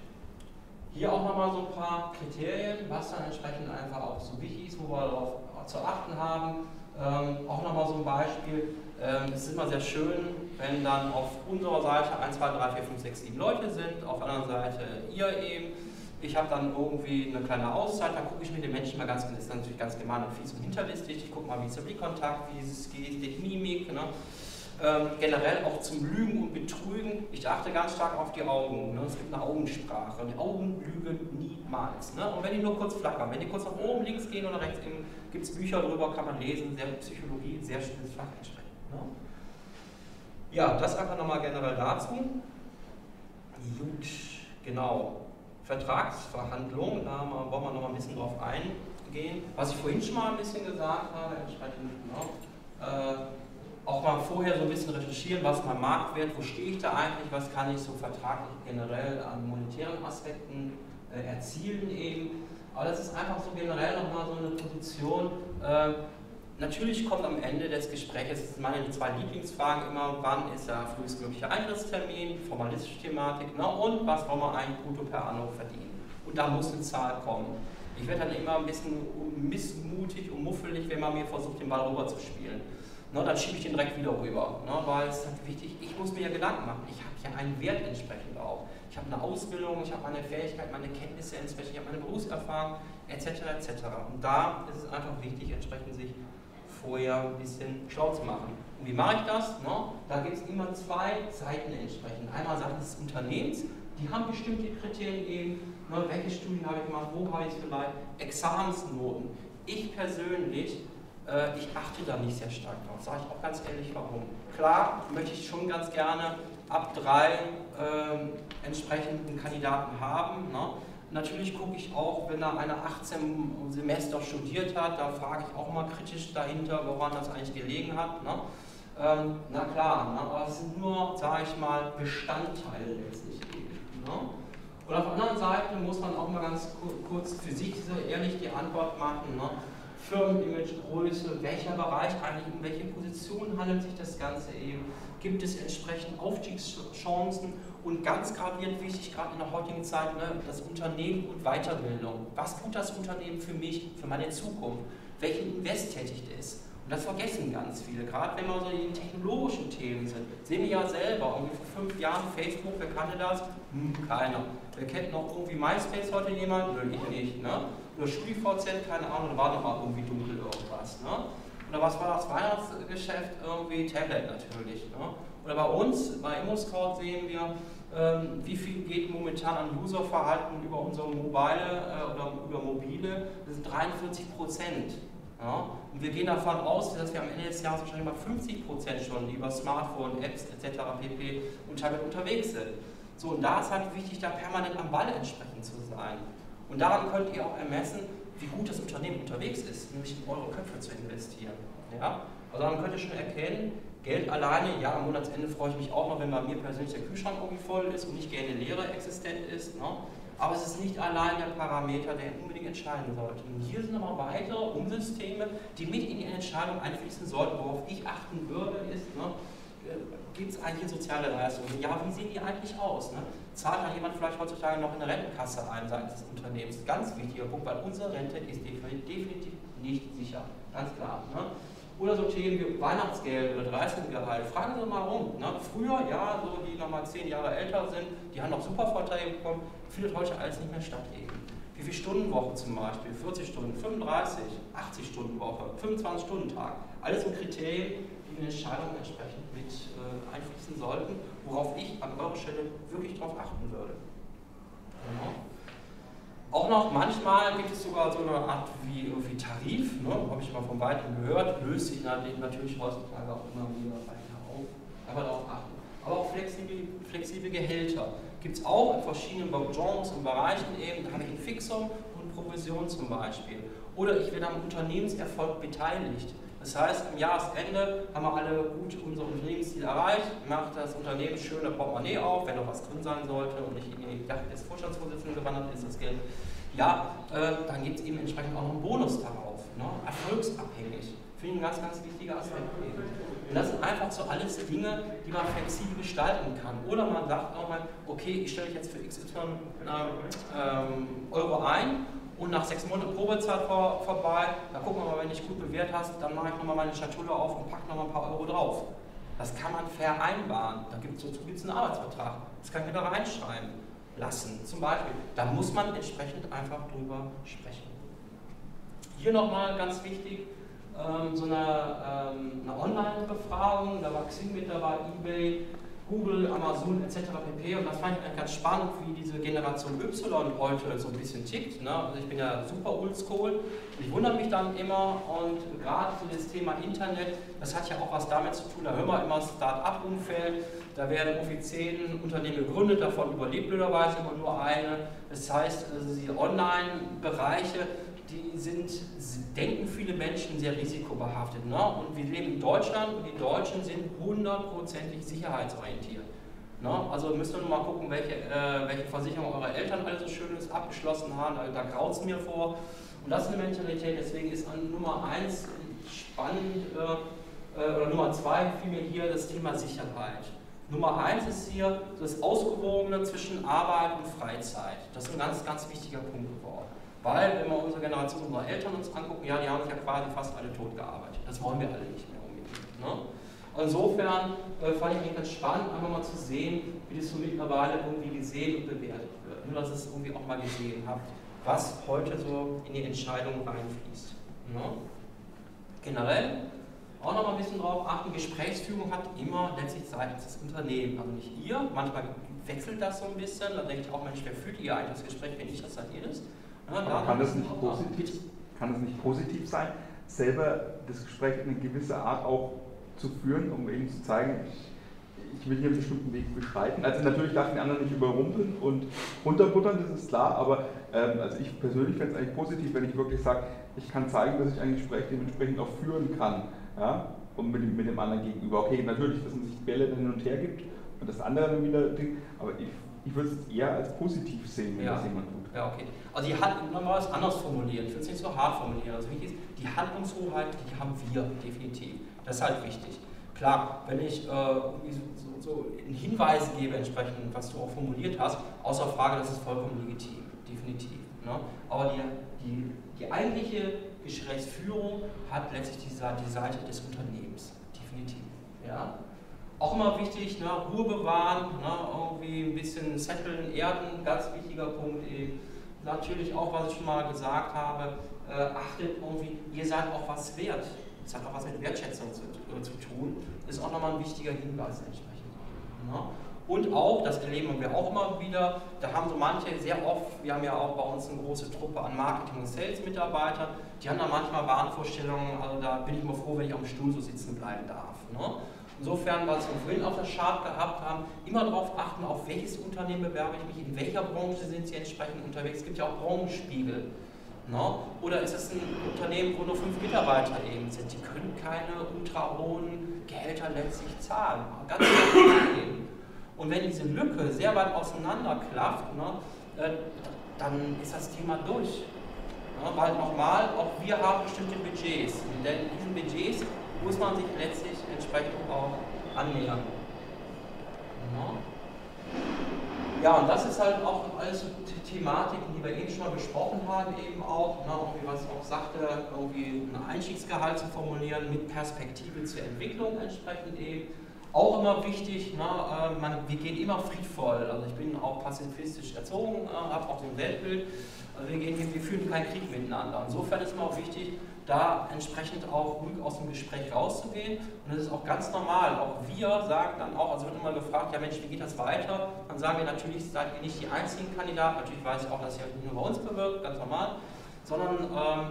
Hier auch nochmal so ein paar Kriterien, was dann entsprechend einfach auch so wichtig ist, wo wir darauf zu achten haben. Auch nochmal so ein Beispiel. Es ist immer sehr schön, wenn dann auf unserer Seite 1, 2, 3, 4, 5, 6, 7 Leute sind, auf der anderen Seite ihr eben. Ich habe dann irgendwie eine kleine Auszeit, dann gucke ich mir den Menschen mal das ist dann natürlich ganz gemein und fies und hinterlistig. Ich gucke mal, wie ist der Blickkontakt, wie ist es geht, die Mimik. Ne? Generell auch zum Lügen und Betrügen. Ich achte ganz stark auf die Augen. Ne? Es gibt eine Augensprache und die Augen lügen niemals. Ne? Und wenn die nur kurz flackern, wenn die kurz nach oben, links gehen oder rechts, gibt es Bücher darüber, kann man lesen, sehr Psychologie, sehr schönes Fach entsprechend. Ne? Ja, das einfach nochmal generell dazu. Gut, genau. Vertragsverhandlungen, da wollen wir noch ein bisschen drauf eingehen. Was ich vorhin schon mal ein bisschen gesagt habe, entsprechend, auch mal vorher so ein bisschen recherchieren, was mein Marktwert, wo stehe ich da eigentlich, was kann ich so vertraglich generell an monetären Aspekten erzielen eben. Aber das ist einfach so generell nochmal so eine Position. Natürlich kommt am Ende des Gesprächs, das sind meine 2 Lieblingsfragen immer, wann ist der frühestmögliche Eintrittstermin, formalistische Thematik, und was wollen wir eigentlich brutto per anno verdienen. Und da muss eine Zahl kommen. Ich werde dann immer ein bisschen missmutig und muffelig, wenn man mir versucht, den Ball rüber zu spielen. Dann schiebe ich den direkt wieder rüber, weil es ist halt wichtig, ich muss mir ja Gedanken machen, ich habe ja einen Wert entsprechend auch. Ich habe eine Ausbildung, ich habe meine Fähigkeit, meine Kenntnisse entsprechend, ich habe meine Berufserfahrung, etc. etc. Und da ist es einfach wichtig, entsprechend sich vorher ein bisschen schlau zu machen. Und wie mache ich das? Da gibt es immer 2 Seiten entsprechend. Einmal Seiten des Unternehmens, die haben bestimmte Kriterien eben, welche Studien habe ich gemacht, wo habe ich es vielleicht, Examensnoten. Ich persönlich, ich achte da nicht sehr stark drauf, sage ich auch ganz ehrlich warum. Klar möchte ich schon ganz gerne ab 3 entsprechenden Kandidaten haben. Natürlich gucke ich auch, wenn da einer 18 Semester studiert hat, da frage ich auch mal kritisch dahinter, woran das eigentlich gelegen hat. Ne? Na klar, ne? Aber es sind nur, sage ich mal, Bestandteile letztlich eben. Ne? Und auf der anderen Seite muss man auch mal ganz kurz für sich so ehrlich die Antwort machen. Ne? Firmenimage, Größe, welcher Bereich eigentlich, um welche Position handelt sich das Ganze eben? Gibt es entsprechend Aufstiegschancen? Und ganz gravierend wichtig, gerade in der heutigen Zeit, ne, das Unternehmen und Weiterbildung. Was tut das Unternehmen für mich, für meine Zukunft? Welchen Invest tätigt es? Und das vergessen ganz viele, gerade wenn wir so in technologischen Themen sind. Sehen wir ja selber, irgendwie vor 5 Jahren Facebook, wer kannte das? Keiner. Wer kennt noch irgendwie MySpace heute jemand? Nö, ich nicht. Ne? Oder StudiVZ, keine Ahnung, da war noch mal irgendwie dunkel irgendwas. Ne? Oder was war das Weihnachtsgeschäft? Irgendwie Tablet natürlich. Ne? Oder bei uns, bei ImmoScout sehen wir, wie viel geht momentan an Userverhalten über unsere oder über Mobile. Das sind 43%. Ja? Und wir gehen davon aus, dass wir am Ende des Jahres wahrscheinlich mal 50% schon über Smartphone, Apps etc. pp. und Tablet unterwegs sind. So, und da ist halt wichtig, da permanent am Ball entsprechend zu sein. Und daran könnt ihr auch ermessen, wie gut das Unternehmen unterwegs ist, nämlich in eure Köpfe zu investieren. Ja? Also dann könnt ihr schon erkennen, Geld alleine, ja, am Monatsende freue ich mich auch noch, wenn bei mir persönlich der Kühlschrank irgendwie voll ist und nicht gerne Leere existent ist. Ne? Aber es ist nicht allein der Parameter, der unbedingt entscheiden sollte. Und hier sind aber weitere Umsysteme, die mit in die Entscheidung einfließen sollten, worauf ich achten würde, ist, ne, gibt es eigentlich soziale Leistungen? Ja, wie sehen die eigentlich aus? Ne? Zahlt da jemand vielleicht heutzutage noch in eine Rentenkasse ein seitens des Unternehmens? Ganz wichtiger Punkt, weil unsere Rente ist definitiv nicht sicher. Ganz klar. Ne? Oder so Themen wie Weihnachtsgeld oder 13. Gehalt. Fragen Sie mal rum. Ne? Früher, ja, so die nochmal 10 Jahre älter sind, die haben noch super Vorteile bekommen, findet heute alles nicht mehr statt eben. Wie viel Stundenwoche zum Beispiel? 40 Stunden, 35, 80 Stunden Woche, 25 Stunden Tag. Alles sind Kriterien, die in Entscheidungen entsprechend mit einfließen sollten, worauf ich an eurer Stelle wirklich darauf achten würde. Ja. Auch noch manchmal gibt es sogar so eine Art wie Tarif, ne? Habe ich mal von weitem gehört, löst sich natürlich heutzutage auch immer wieder weiter auf. Aber darauf achten. Aber auch flexible Gehälter gibt es auch in verschiedenen Genres und Bereichen eben. Da habe ich ein Fixum und Provision zum Beispiel. Oder ich werde am Unternehmenserfolg beteiligt. Das heißt, am Jahresende haben wir alle gut unser Unternehmensziel erreicht, macht das Unternehmen schöne Portemonnaie auf, wenn noch was drin sein sollte und nicht in die Jacke des Vorstandsvorsitzenden gewandert ist, das Geld. Ja, dann gibt es eben entsprechend auch noch einen Bonus darauf, ne? Erfolgsabhängig. Finde ich ein ganz, ganz wichtiger Aspekt. Und das sind einfach so alles Dinge, die man flexibel gestalten kann. Oder man sagt auch mal, okay, ich stelle jetzt für XY Euro ein, und nach 6 Monaten Probezeit vorbei, da gucken wir mal, wenn du dich gut bewährt hast, dann mache ich nochmal meine Schatulle auf und packe nochmal ein paar Euro drauf. Das kann man vereinbaren. Dazu gibt es einen Arbeitsvertrag. Das kann ich wieder reinschreiben lassen, zum Beispiel. Da muss man entsprechend einfach drüber sprechen. Hier nochmal ganz wichtig, so eine Online-Befragung, da war Xing mit dabei, eBay, Google, Amazon etc. pp. Und das fand ich eigentlich ganz spannend, wie diese Generation Y heute so ein bisschen tickt. Ne? Also ich bin ja super oldschool. Ich wundere mich dann immer und gerade so das Thema Internet, das hat ja auch was damit zu tun, da hören wir immer Start-up-Umfeld, da werden offiziell Unternehmen gegründet, davon überlebt blöderweise immer nur eine. Das heißt, also die Online-Bereiche, denken viele Menschen sehr risikobehaftet. Ne? Und wir leben in Deutschland und die Deutschen sind 100%ig sicherheitsorientiert. Ne? Also müsst ihr nur mal gucken, welche Versicherung eure Eltern alle so Schönes abgeschlossen haben, da graut es mir vor. Und das ist eine Mentalität, deswegen ist an Nummer 1 spannend, oder Nummer 2 vielmehr hier das Thema Sicherheit. Nummer 1 ist hier das Ausgewogene zwischen Arbeit und Freizeit. Das ist ein ganz, ganz wichtiger Punkt geworden. Weil, wenn wir unsere Generation unserer Eltern uns angucken, ja, die haben sich ja quasi fast alle tot gearbeitet. Das wollen wir alle nicht mehr unbedingt. Ne? Insofern fand ich eigentlich ganz spannend, einfach mal zu sehen, wie das so mittlerweile irgendwie gesehen und bewertet wird. Nur, dass ihr es irgendwie auch mal gesehen habt, was heute so in die Entscheidung reinfließt. Ne? Generell auch noch mal ein bisschen darauf achten, Gesprächsführung hat immer letztlich seitens des Unternehmens, also nicht ihr. Manchmal wechselt das so ein bisschen, dann denke ich auch, Mensch, wer führt ihr eigentlich das Gespräch, wenn ich das, seid ihr das? Ja, aber kann das nicht positiv sein, selber das Gespräch in eine gewisse Art auch zu führen, um eben zu zeigen, ich will hier einen bestimmten Weg beschreiten. Also natürlich darf ich den anderen nicht überrumpeln und runterbuttern, das ist klar, aber also ich persönlich fände es eigentlich positiv, wenn ich wirklich sage, ich kann zeigen, dass ich ein Gespräch dementsprechend auch führen kann, ja, und mit dem anderen gegenüber. Okay, natürlich, dass man sich Bälle dann hin und her gibt und das andere dann wieder Ding, aber ich würde es eher als positiv sehen, wenn das jemand tut. Ja, okay. Also nochmal was anders formulieren, ich würde es nicht so hart formulieren. Also wichtig ist, die Handlungshoheit, die haben wir definitiv. Das ist halt wichtig. Klar, wenn ich so Hinweise gebe, entsprechend, was du auch formuliert hast, außer Frage, das ist vollkommen legitim, definitiv. Ne? Aber die eigentliche Gesprächsführung hat letztlich die Seite des Unternehmens, definitiv. Ja? Auch immer wichtig, ne, Ruhe bewahren, ne, irgendwie ein bisschen zetteln, erden, ganz wichtiger Punkt eben. Natürlich auch, was ich schon mal gesagt habe, achtet irgendwie, ihr seid auch was wert. Das hat auch was mit Wertschätzung zu tun. Das ist auch nochmal ein wichtiger Hinweis entsprechend. Ne? Und auch, das erleben wir auch immer wieder, da haben so manche sehr oft, wir haben ja auch bei uns eine große Truppe an Marketing- und Sales-Mitarbeitern, die haben da manchmal Wahnvorstellungen, also da bin ich immer froh, wenn ich am Stuhl so sitzen bleiben darf. Ne? Insofern, was wir vorhin auf der Chart gehabt haben, immer darauf achten, auf welches Unternehmen bewerbe ich mich, in welcher Branche sind sie entsprechend unterwegs. Es gibt ja auch Branchenspiegel. No? Oder ist es ein Unternehmen, wo nur 5 Mitarbeiter eben sind? Die können keine ultra hohen Gehälter letztlich zahlen. Ganz klar eben. Und wenn diese Lücke sehr weit auseinander klafft, ne, dann ist das Thema durch. Ne? Weil nochmal, auch wir haben bestimmte Budgets. Denn diesen Budgets muss man sich letztlich entsprechend auch annähern. No? Ja, und das ist halt auch alles so Thematiken, die wir eben schon mal besprochen haben, eben auch, ne, irgendwie was ich auch sagte, irgendwie ein Einstiegsgehalt zu formulieren mit Perspektive zur Entwicklung entsprechend eben. Auch immer wichtig, ne, wir gehen immer friedvoll, also ich bin auch pazifistisch erzogen, habe auch so ein Weltbild, also wir führen keinen Krieg miteinander. Insofern ist immer auch wichtig, da entsprechend auch ruhig aus dem Gespräch rauszugehen. Und das ist auch ganz normal. Auch wir sagen dann auch, also wird immer gefragt, ja Mensch, wie geht das weiter? Dann sagen wir natürlich, seid ihr nicht die einzigen Kandidaten, natürlich weiß ich auch, dass ihr euch nicht nur bei uns bewirbt, ganz normal, sondern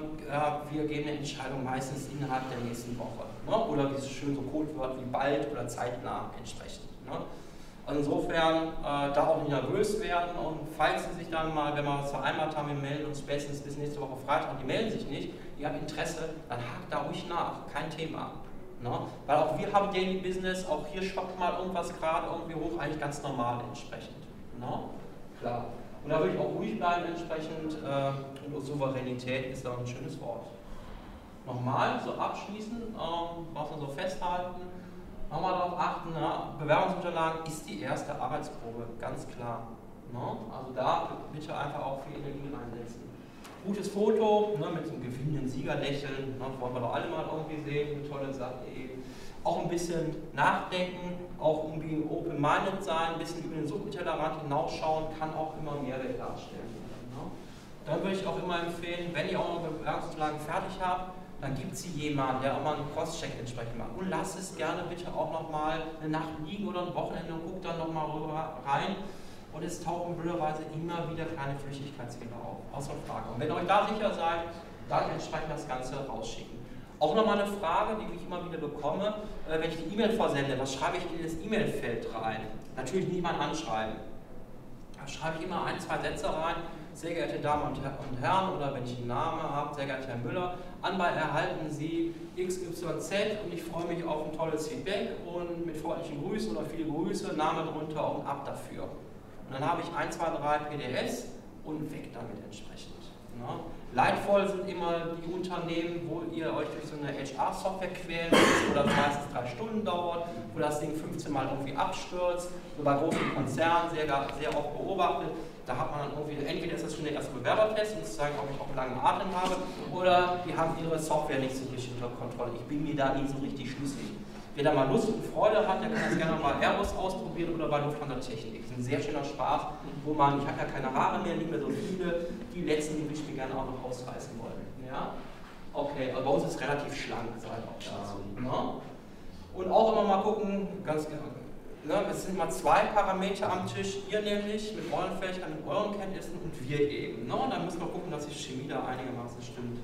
wir geben eine Entscheidung meistens innerhalb der nächsten Woche. Ne? Oder wie es schön so Codewort wie bald oder zeitnah entsprechend. Ne? Also insofern da auch nicht nervös werden und falls Sie sich dann mal, wenn wir was vereinbart haben, wir melden uns spätestens bis nächste Woche Freitag, die melden sich nicht, die haben Interesse, dann hakt da ruhig nach, kein Thema. Ne? Weil auch wir haben Daily Business, auch hier schwappt mal irgendwas gerade irgendwie hoch, eigentlich ganz normal entsprechend. Ne? Klar. Und da würde ich auch ruhig bleiben entsprechend und Souveränität ist da ein schönes Wort. Nochmal, so abschließend, was wir so festhalten, nochmal darauf achten, na, Bewerbungsunterlagen ist die erste Arbeitsprobe, ganz klar. Ne? Also da bitte einfach auch viel Energie reinsetzen. Gutes Foto, ne, mit einem gewinnenden Siegerlächeln, ne, wollen wir doch alle mal irgendwie sehen, eine tolle Sache eben. Auch ein bisschen nachdenken, auch irgendwie open-minded sein, ein bisschen über den Subtellerrand hinausschauen, kann auch immer Mehrwert darstellen. Ne? Dann würde ich auch immer empfehlen, wenn ihr eure Bewerbungsunterlagen fertig habt, dann gibt sie jemanden, der auch mal einen Cross-Check entsprechend macht. Und lasst es gerne bitte auch nochmal eine Nacht liegen oder ein Wochenende und guckt dann nochmal rüber rein. Und es tauchen blöderweise immer wieder kleine Flüchtigkeitsfehler auf, außer Frage. Und wenn ihr euch da sicher seid, dann entsprechend das Ganze rausschicken. Auch nochmal eine Frage, die ich immer wieder bekomme, wenn ich die E-Mail versende, was schreibe ich in das E-Mail-Feld rein? Natürlich nicht mein Anschreiben. Da schreibe ich immer 1, 2 Sätze rein. Sehr geehrte Damen und Herren, oder wenn ich einen Namen habe, sehr geehrter Herr Müller, anbei erhalten Sie XYZ und ich freue mich auf ein tolles Feedback und mit freundlichen Grüßen oder viele Grüße, Name drunter und ab dafür. Und dann habe ich 1, 2, 3 PDFs und weg damit entsprechend. Ne? Leidvoll sind immer die Unternehmen, wo ihr euch durch so eine HR-Software quälen müsst, wo das meistens 3 Stunden dauert, wo das Ding 15 Mal irgendwie abstürzt. So bei großen Konzernen sehr oft beobachtet. Da hat man dann irgendwie, entweder ist das schon der erste Bewerbertest, um zu zeigen, ob ich auch einen langen Atem habe, oder die haben ihre Software nicht so richtig unter Kontrolle. Ich bin mir da nicht so richtig schlüssig. Wer da mal Lust und Freude hat, der kann das gerne mal Airbus ausprobieren oder bei Lufthansa Technik. Das ist ein sehr schöner Spaß, wo man, ich habe ja keine Haare mehr, nicht mehr so viele, die letzten, die würde ich mir gerne auch noch ausreißen wollen. Ja? Okay, aber bei uns ist es relativ schlank, seit auch dazu. Ja? Und auch immer mal gucken, ganz gerne. Ne, es sind mal 2 Parameter am Tisch, ihr nämlich mit euren Fähigkeiten, mit euren Kenntnissen und wir eben. Ne? Und dann müssen wir gucken, dass die Chemie da einigermaßen stimmt.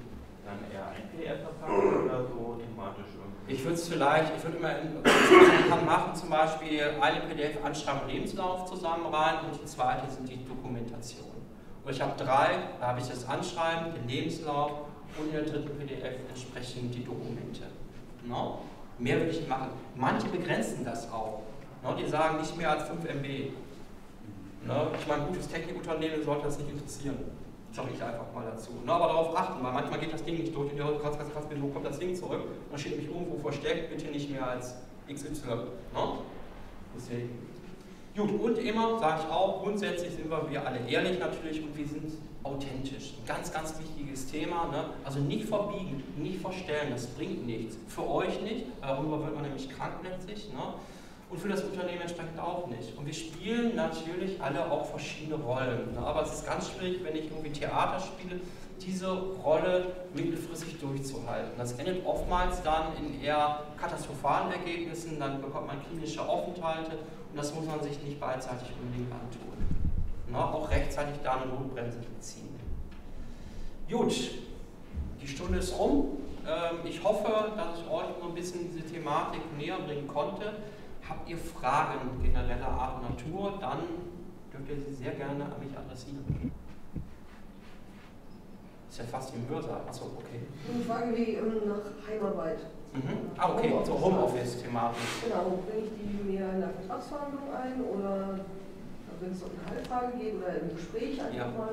dann eher ein PDF verpacken oder so thematisch irgendwie? Ich würde immer man machen, zum Beispiel eine PDF Anschreiben Lebenslauf zusammen rein und die zweite sind die Dokumentation. Und ich habe 3, da habe ich das Anschreiben, den Lebenslauf und in der dritten PDF entsprechend die Dokumente. No? Mehr würde ich nicht machen. Manche begrenzen das auch. No? Die sagen nicht mehr als 5 MB. No? Ich meine, gutes Technikunternehmen sollte das nicht interessieren. Sage ich einfach mal dazu. No? Aber darauf achten, weil manchmal geht das Ding nicht durch und wo kommt das Ding zurück? Und dann steht nämlich irgendwo versteckt, bitte nicht mehr als XY. No? Deswegen. Gut, und immer, sage ich auch, grundsätzlich sind wir alle ehrlich natürlich und wir sind authentisch. Ein ganz, ganz wichtiges Thema. Ne? Also nicht verbiegen, nicht verstellen, das bringt nichts. Für euch nicht, darüber wird man nämlich krank letztlich. Ne? Und für das Unternehmen entsprechend auch nicht. Und wir spielen natürlich alle auch verschiedene Rollen. Ne? Aber es ist ganz schwierig, wenn ich irgendwie Theater spiele, diese Rolle mittelfristig durchzuhalten. Das endet oftmals dann in eher katastrophalen Ergebnissen, dann bekommt man klinische Aufenthalte und das muss man sich nicht beidseitig unbedingt antun. Ne? Auch rechtzeitig da eine Notbremse ziehen. Gut, die Stunde ist rum. Ich hoffe, dass ich euch noch ein bisschen diese Thematik näher bringen konnte. Habt ihr Fragen genereller Art und Natur, dann dürft ihr sie sehr gerne an mich adressieren. Ist ja fast wie im Hörsaal. Achso, okay. Eine Frage wie nach Heimarbeit. Ah, okay, so Homeoffice-Thematik. Genau, bringe ich die mehr in der Vertragsverhandlung ein oder wenn es um eine Gehaltsfrage geht oder im Gespräch einfach mal?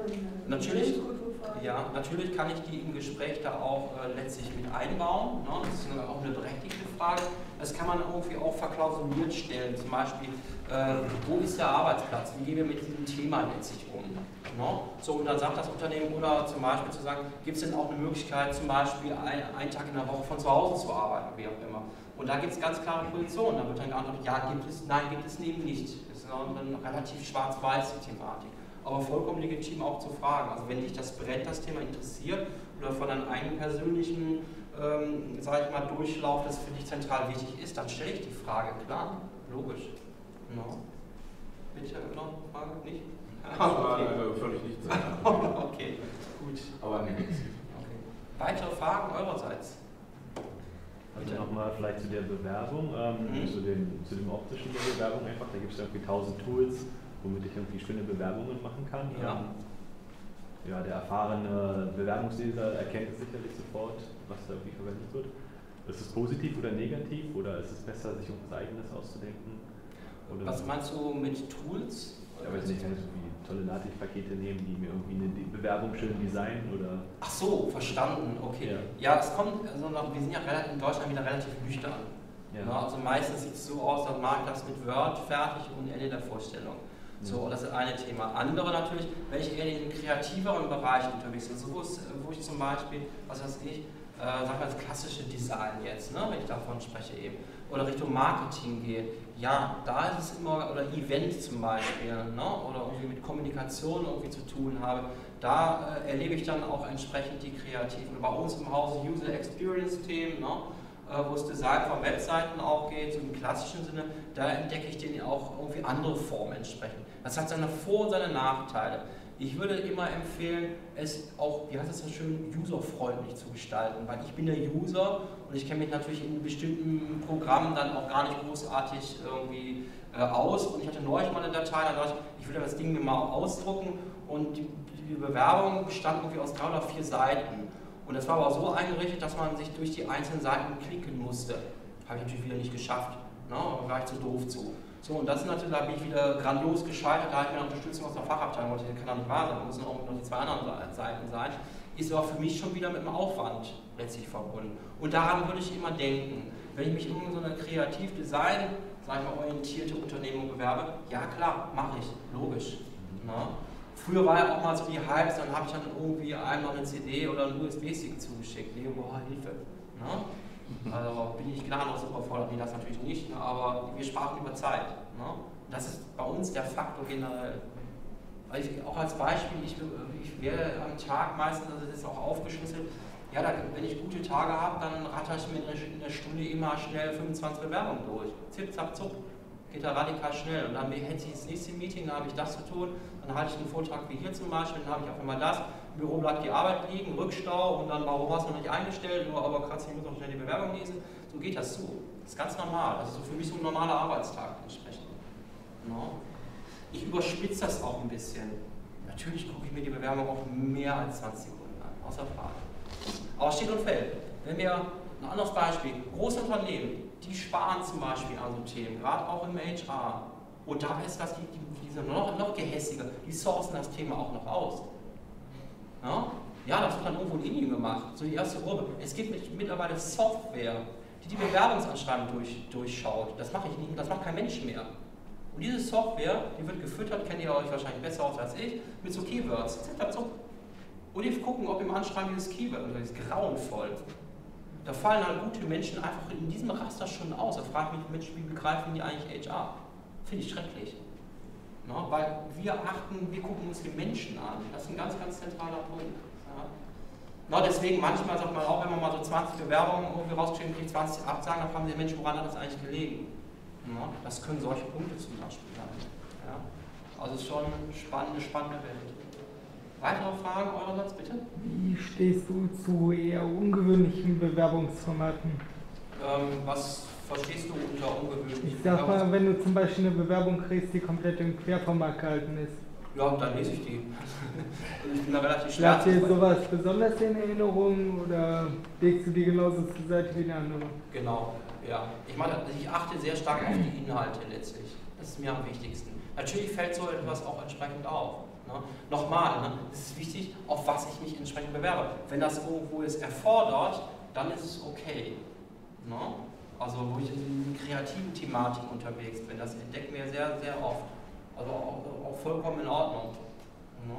Natürlich kann ich die im Gespräch da auch letztlich mit einbauen. Ne? Das ist auch eine berechtigte Frage. Das kann man irgendwie auch verklausuliert stellen. Zum Beispiel, wo ist der Arbeitsplatz? Wie gehen wir mit diesem Thema letztlich um? Ne? So, und dann sagt das Unternehmen, oder zum Beispiel zu sagen, gibt es denn auch eine Möglichkeit, zum Beispiel einen Tag in der Woche von zu Hause zu arbeiten, wie auch immer. Und da gibt es ganz klare Positionen. Da wird dann geantwortet, ja, gibt es, nein, gibt es eben nicht. Das ist dann relativ schwarz-weiß die Thematik. Aber vollkommen legitim auch zu fragen. Also wenn dich das brennt, das Thema interessiert oder von deinem eigenen persönlichen, sage ich mal, Durchlauf, das für dich zentral wichtig ist, dann stelle ich die Frage, klar, logisch. No. Bitte noch eine Frage? Nicht? Okay. Völlig nichts. Okay, gut. Aber negativ. Okay. Weitere Fragen eurerseits? Also nochmal vielleicht zu der Bewerbung, zu dem optischen der Bewerbung einfach, da gibt es irgendwie 1000 Tools, womit ich irgendwie schöne Bewerbungen machen kann. Ja, der erfahrene Bewerbungsleser erkennt es sicherlich sofort, was da irgendwie verwendet wird. Ist es positiv oder negativ oder ist es besser, sich was Eigenes auszudenken? Oder was meinst du mit Tools? Ja, weiß nicht, kann ich irgendwie tolle Nativpakete nehmen, die mir irgendwie eine Bewerbung schön designen oder... Ach so, verstanden, okay. Ja, es kommt, also wir sind ja in Deutschland wieder relativ nüchtern. Ja. Also meistens sieht es so aus, dass mache ich das mit Word fertig und Ende der Vorstellung. So, das ist eine Thema. Andere natürlich, wenn ich eher in den kreativeren Bereich unterwegs bin, so wo ich zum Beispiel, was weiß ich, sag mal das klassische Design jetzt, ne, wenn ich davon spreche eben, oder Richtung Marketing gehe, ja, da ist es immer, oder Event zum Beispiel, ne, oder irgendwie mit Kommunikation irgendwie zu tun habe, da erlebe ich dann auch entsprechend die Kreativen. Bei uns im Hause User Experience Themen, ne, wo es Design von Webseiten auch geht, so im klassischen Sinne, da entdecke ich denen auch irgendwie andere Formen entsprechend. Das hat seine Vor- und seine Nachteile. Ich würde immer empfehlen, es auch, wie heißt das so schön, userfreundlich zu gestalten, weil ich bin der User und ich kenne mich natürlich in bestimmten Programmen dann auch gar nicht großartig irgendwie aus. Und ich hatte neulich mal eine Datei, da dachte ich würde das Ding mir mal ausdrucken und die Bewerbung bestand irgendwie aus 3 oder 4 Seiten. Und das war aber so eingerichtet, dass man sich durch die einzelnen Seiten klicken musste. Habe ich natürlich wieder nicht geschafft, ne? Da war ich zu doof zu. So, und das ist natürlich, da bin ich wieder grandios gescheitert, da habe ich mir eine Unterstützung aus der Fachabteilung, das kann doch nicht wahr sein, da müssen auch noch die 2 anderen Seiten sein. Ist aber für mich schon wieder mit dem Aufwand letztlich verbunden. Und daran würde ich immer denken, wenn ich mich in so eine Kreativ-Design, sag ich mal, orientierte Unternehmung bewerbe, ja klar, mache ich, logisch. Ne? Früher war ja auch mal so die Hypes, dann habe ich dann irgendwie einem noch eine CD oder einen USB-Stick zugeschickt. Nee, boah, Hilfe. Ne? Also bin ich gnadenlos überfordert, nee, das natürlich nicht, ne? Aber wir sprachen über Zeit. Ne? Das ist bei uns der Faktor generell. Also auch als Beispiel, ich werde am Tag meistens, also das ist auch aufgeschlüsselt, ja, wenn ich gute Tage habe, dann ratter ich mir in der Stunde immer schnell 25 Bewerbungen durch. Zip, zap, zup. Geht da radikal schnell. Und dann hätte ich das nächste Meeting, da habe ich das zu tun, dann halte ich einen Vortrag wie hier zum Beispiel, dann habe ich auf einmal das, im Büro bleibt die Arbeit liegen, Rückstau und dann, warum hast du noch nicht eingestellt, nur aber Kratz, ich muss noch schnell die Bewerbung lesen. So geht das zu. Das ist ganz normal. Das ist so für mich so ein normaler Arbeitstag entsprechend. No. Ich überspitze das auch ein bisschen. Natürlich gucke ich mir die Bewerbung auch mehr als 20 Sekunden an, außer Frage. Aber steht und fällt. Wenn wir, ein anderes Beispiel, große Unternehmen, die sparen zum Beispiel an so Themen, gerade auch im HR. Und da ist das, die sind noch gehässiger, die sourcen das Thema auch noch aus. Ja, das wird dann irgendwo in Indien gemacht, so die erste Gruppe. Es gibt mittlerweile Software, die Bewerbungsanschreiben durchschaut. Das mache ich nicht, das macht kein Mensch mehr. Und diese Software, die wird gefüttert, kennt ihr euch wahrscheinlich besser aus als ich, mit so Keywords. Und die gucken, ob im Anschreiben dieses Keyword, oder dieses grauenvoll. Da fallen halt gute Menschen einfach in diesem Raster schon aus. Da frage ich mich, Mensch, wie begreifen die eigentlich HR? Finde ich schrecklich. No, weil wir gucken uns die Menschen an. Das ist ein ganz, ganz zentraler Punkt. Ja. No, deswegen manchmal sagt man auch, wenn man mal so 20 Bewerbungen irgendwie rausgeschrieben kriegt, 20 Absagen, dann fragen die Menschen, woran hat das eigentlich gelegen? No, das können solche Punkte zum Beispiel sein. Ja. Also es ist schon eine spannende Welt. Weitere Fragen eurerseits, bitte? Wie stehst du zu eher ungewöhnlichen Bewerbungsformaten? Was verstehst du unter ungewöhnlich? Ich sag mal, wenn du zum Beispiel eine Bewerbung kriegst, die komplett im Querformat gehalten ist. Ja, dann lese ich die. Ich bin da relativ schwer. Bleibt dir sowas besonders in Erinnerung oder legst du die genauso zur Seite wie eine andere? Genau, ja. Ich achte sehr stark auf die Inhalte letztlich. Das ist mir am wichtigsten. Natürlich fällt so etwas auch entsprechend auf. Ne? Nochmal, ne? Es ist wichtig, auf was ich mich entsprechend bewerbe. Wenn das irgendwo es erfordert, dann ist es okay. Ne? Also wo ich in kreativen Thematik unterwegs bin, das entdeckt mir sehr, sehr oft. Also auch vollkommen in Ordnung. Ne?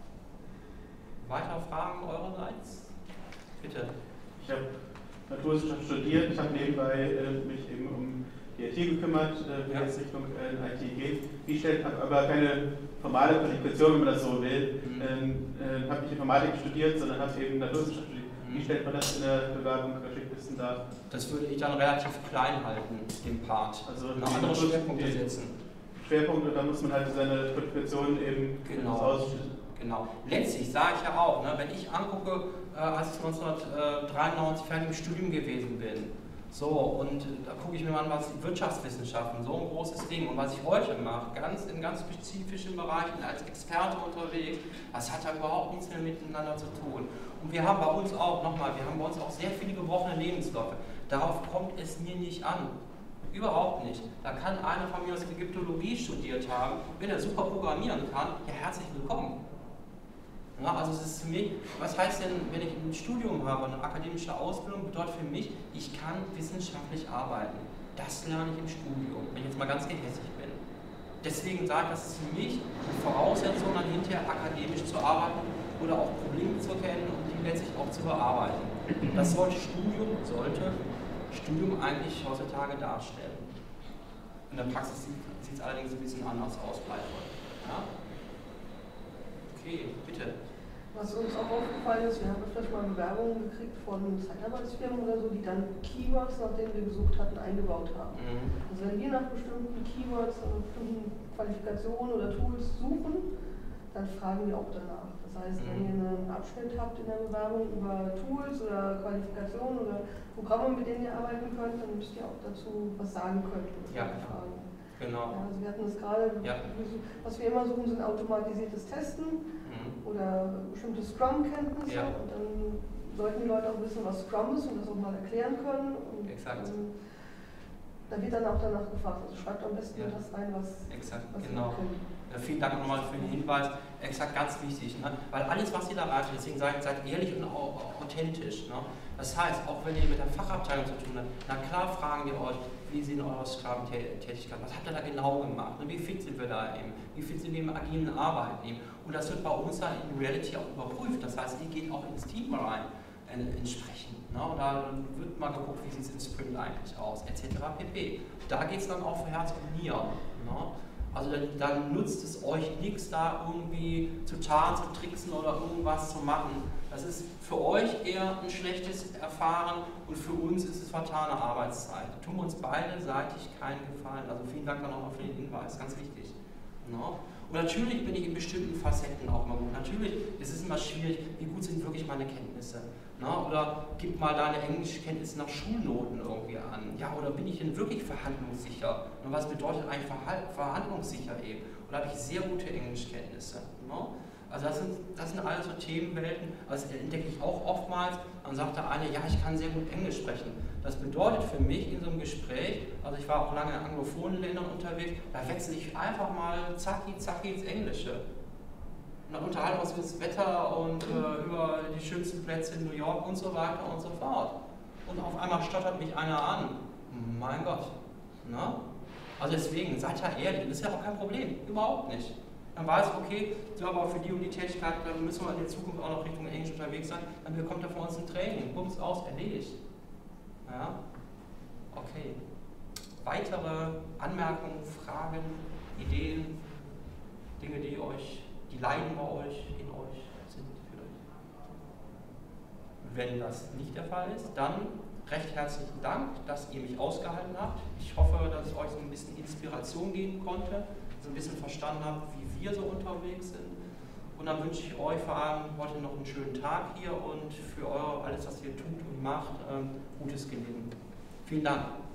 Weitere Fragen eurerseits? Bitte. Ich habe Naturwissenschaft studiert, ich habe nebenbei mich eben um die IT gekümmert, wenn jetzt Richtung IT geht. Wie stellt man aber keine formale Qualifikation, wenn man das so will, habe nicht Informatik studiert, sondern habe eben Naturwissenschaft studiert. Wie stellt man das in der Bewerbung Schichtlisten dar? Das würde ich dann relativ klein halten, den Part. Also andere Schwerpunkte setzen. Schwerpunkte, da muss man halt seine Qualifikation eben ausschließen. Genau. Letztlich sage ich ja auch, ne, wenn ich angucke, als ich 1993 fertig im Studium gewesen bin, so, und da gucke ich mir mal an, was Wirtschaftswissenschaften, so ein großes Ding, und was ich heute mache, in ganz spezifischen Bereichen als Experte unterwegs, das hat da überhaupt nichts mehr miteinander zu tun. Und wir haben bei uns auch, sehr viele gebrochene Lebensläufe. Darauf kommt es mir nicht an. Überhaupt nicht. Da kann einer von mir aus Ägyptologie studiert haben, wenn er super programmieren kann, ja, herzlich willkommen. Ja, also es ist für mich, was heißt denn, wenn ich ein Studium habe, eine akademische Ausbildung, bedeutet für mich, ich kann wissenschaftlich arbeiten. Das lerne ich im Studium, wenn ich jetzt mal ganz gehässig bin. Deswegen sage ich, das ist für mich eine Voraussetzung, dann hinterher akademisch zu arbeiten oder auch Probleme zu erkennen und die letztlich auch zu bearbeiten. Das sollte Studium eigentlich heutzutage darstellen. In der Praxis sieht es allerdings ein bisschen anders aus, ja? Okay, bitte. Was uns auch aufgefallen ist, wir haben öfters mal Bewerbungen gekriegt von Zeitarbeitsfirmen oder so, die dann Keywords, nach denen wir gesucht hatten, eingebaut haben. Also wenn wir nach bestimmten Keywords, nach bestimmten Qualifikationen oder Tools suchen, dann fragen wir auch danach. Das heißt, wenn ihr einen Abschnitt habt in der Bewerbung über Tools oder Qualifikationen oder Programme, mit denen ihr arbeiten könnt, dann müsst ihr auch dazu was sagen können. Ja, fragen. Genau. Ja, also wir hatten das gerade, was wir immer suchen, sind automatisiertes Testen oder bestimmte Scrum-Kenntnisse. Ja. Und dann sollten die Leute auch wissen, was Scrum ist und das auch mal erklären können. Und, exakt. Da wird dann auch danach gefragt. Also schreibt am besten das rein, was genau. Vielen Dank nochmal für den Hinweis. Exakt, ganz wichtig. Ne? Weil alles, was ihr da reicht, deswegen seid ehrlich und authentisch. Ne? Das heißt, auch wenn ihr mit der Fachabteilung zu tun habt, na klar fragen wir euch, wie sehen eure Sklaventätigkeit, was habt ihr da genau gemacht, ne? Wie fit sind wir da eben, wie fit sind wir im agilen Arbeiten eben. Und das wird bei uns dann in Reality auch überprüft. Das heißt, ihr geht auch ins Team rein, entsprechend. Ne? Und da wird mal geguckt, wie sieht es im Sprint eigentlich aus, etc. pp. Da geht es dann auch für Herz und Nieren. Ne? Also dann nutzt es euch nichts, da irgendwie zu tarnen, zu tricksen oder irgendwas zu machen. Das ist für euch eher ein schlechtes Erfahren und für uns ist es vertane Arbeitszeit. Da tun wir uns beide seitig keinen Gefallen. Also vielen Dank dann nochmal für den Hinweis, ganz wichtig. No? Und natürlich bin ich in bestimmten Facetten auch immer gut. Natürlich ist es immer schwierig, wie gut sind wirklich meine Kenntnisse. Na, oder gib mal deine Englischkenntnisse nach Schulnoten irgendwie an. Ja, oder bin ich denn wirklich verhandlungssicher? Und was bedeutet eigentlich verhandlungssicher eben? Oder habe ich sehr gute Englischkenntnisse? Na? Also das sind alles so Themenwelten, das entdecke ich auch oftmals. Dann sagt der eine, ja, ich kann sehr gut Englisch sprechen. Das bedeutet für mich in so einem Gespräch, also ich war auch lange in anglophonen Ländern unterwegs, da wechsle ich einfach mal zacki ins Englische. Und dann unterhalten wir uns über das Wetter und über die schönsten Plätze in New York und so weiter und so fort. Und auf einmal stottert mich einer an. Mein Gott. Na? Also deswegen, seid ja ehrlich, das ist ja auch kein Problem, überhaupt nicht. Dann weiß ich, okay, so, aber für die und die Tätigkeit dann müssen wir in der Zukunft auch noch Richtung Englisch unterwegs sein, dann bekommt er von uns ein Training, bums aus, erledigt. Ja? Okay. Weitere Anmerkungen, Fragen, Ideen, Dinge, die leiden bei euch, in euch sind vielleicht. Wenn das nicht der Fall ist, dann recht herzlichen Dank, dass ihr mich ausgehalten habt. Ich hoffe, dass ich euch so ein bisschen Inspiration geben konnte, so ein bisschen verstanden habt, wie wir so unterwegs sind. Und dann wünsche ich euch vor allem heute noch einen schönen Tag hier und für alles, was ihr tut und macht, gutes Gelingen. Vielen Dank.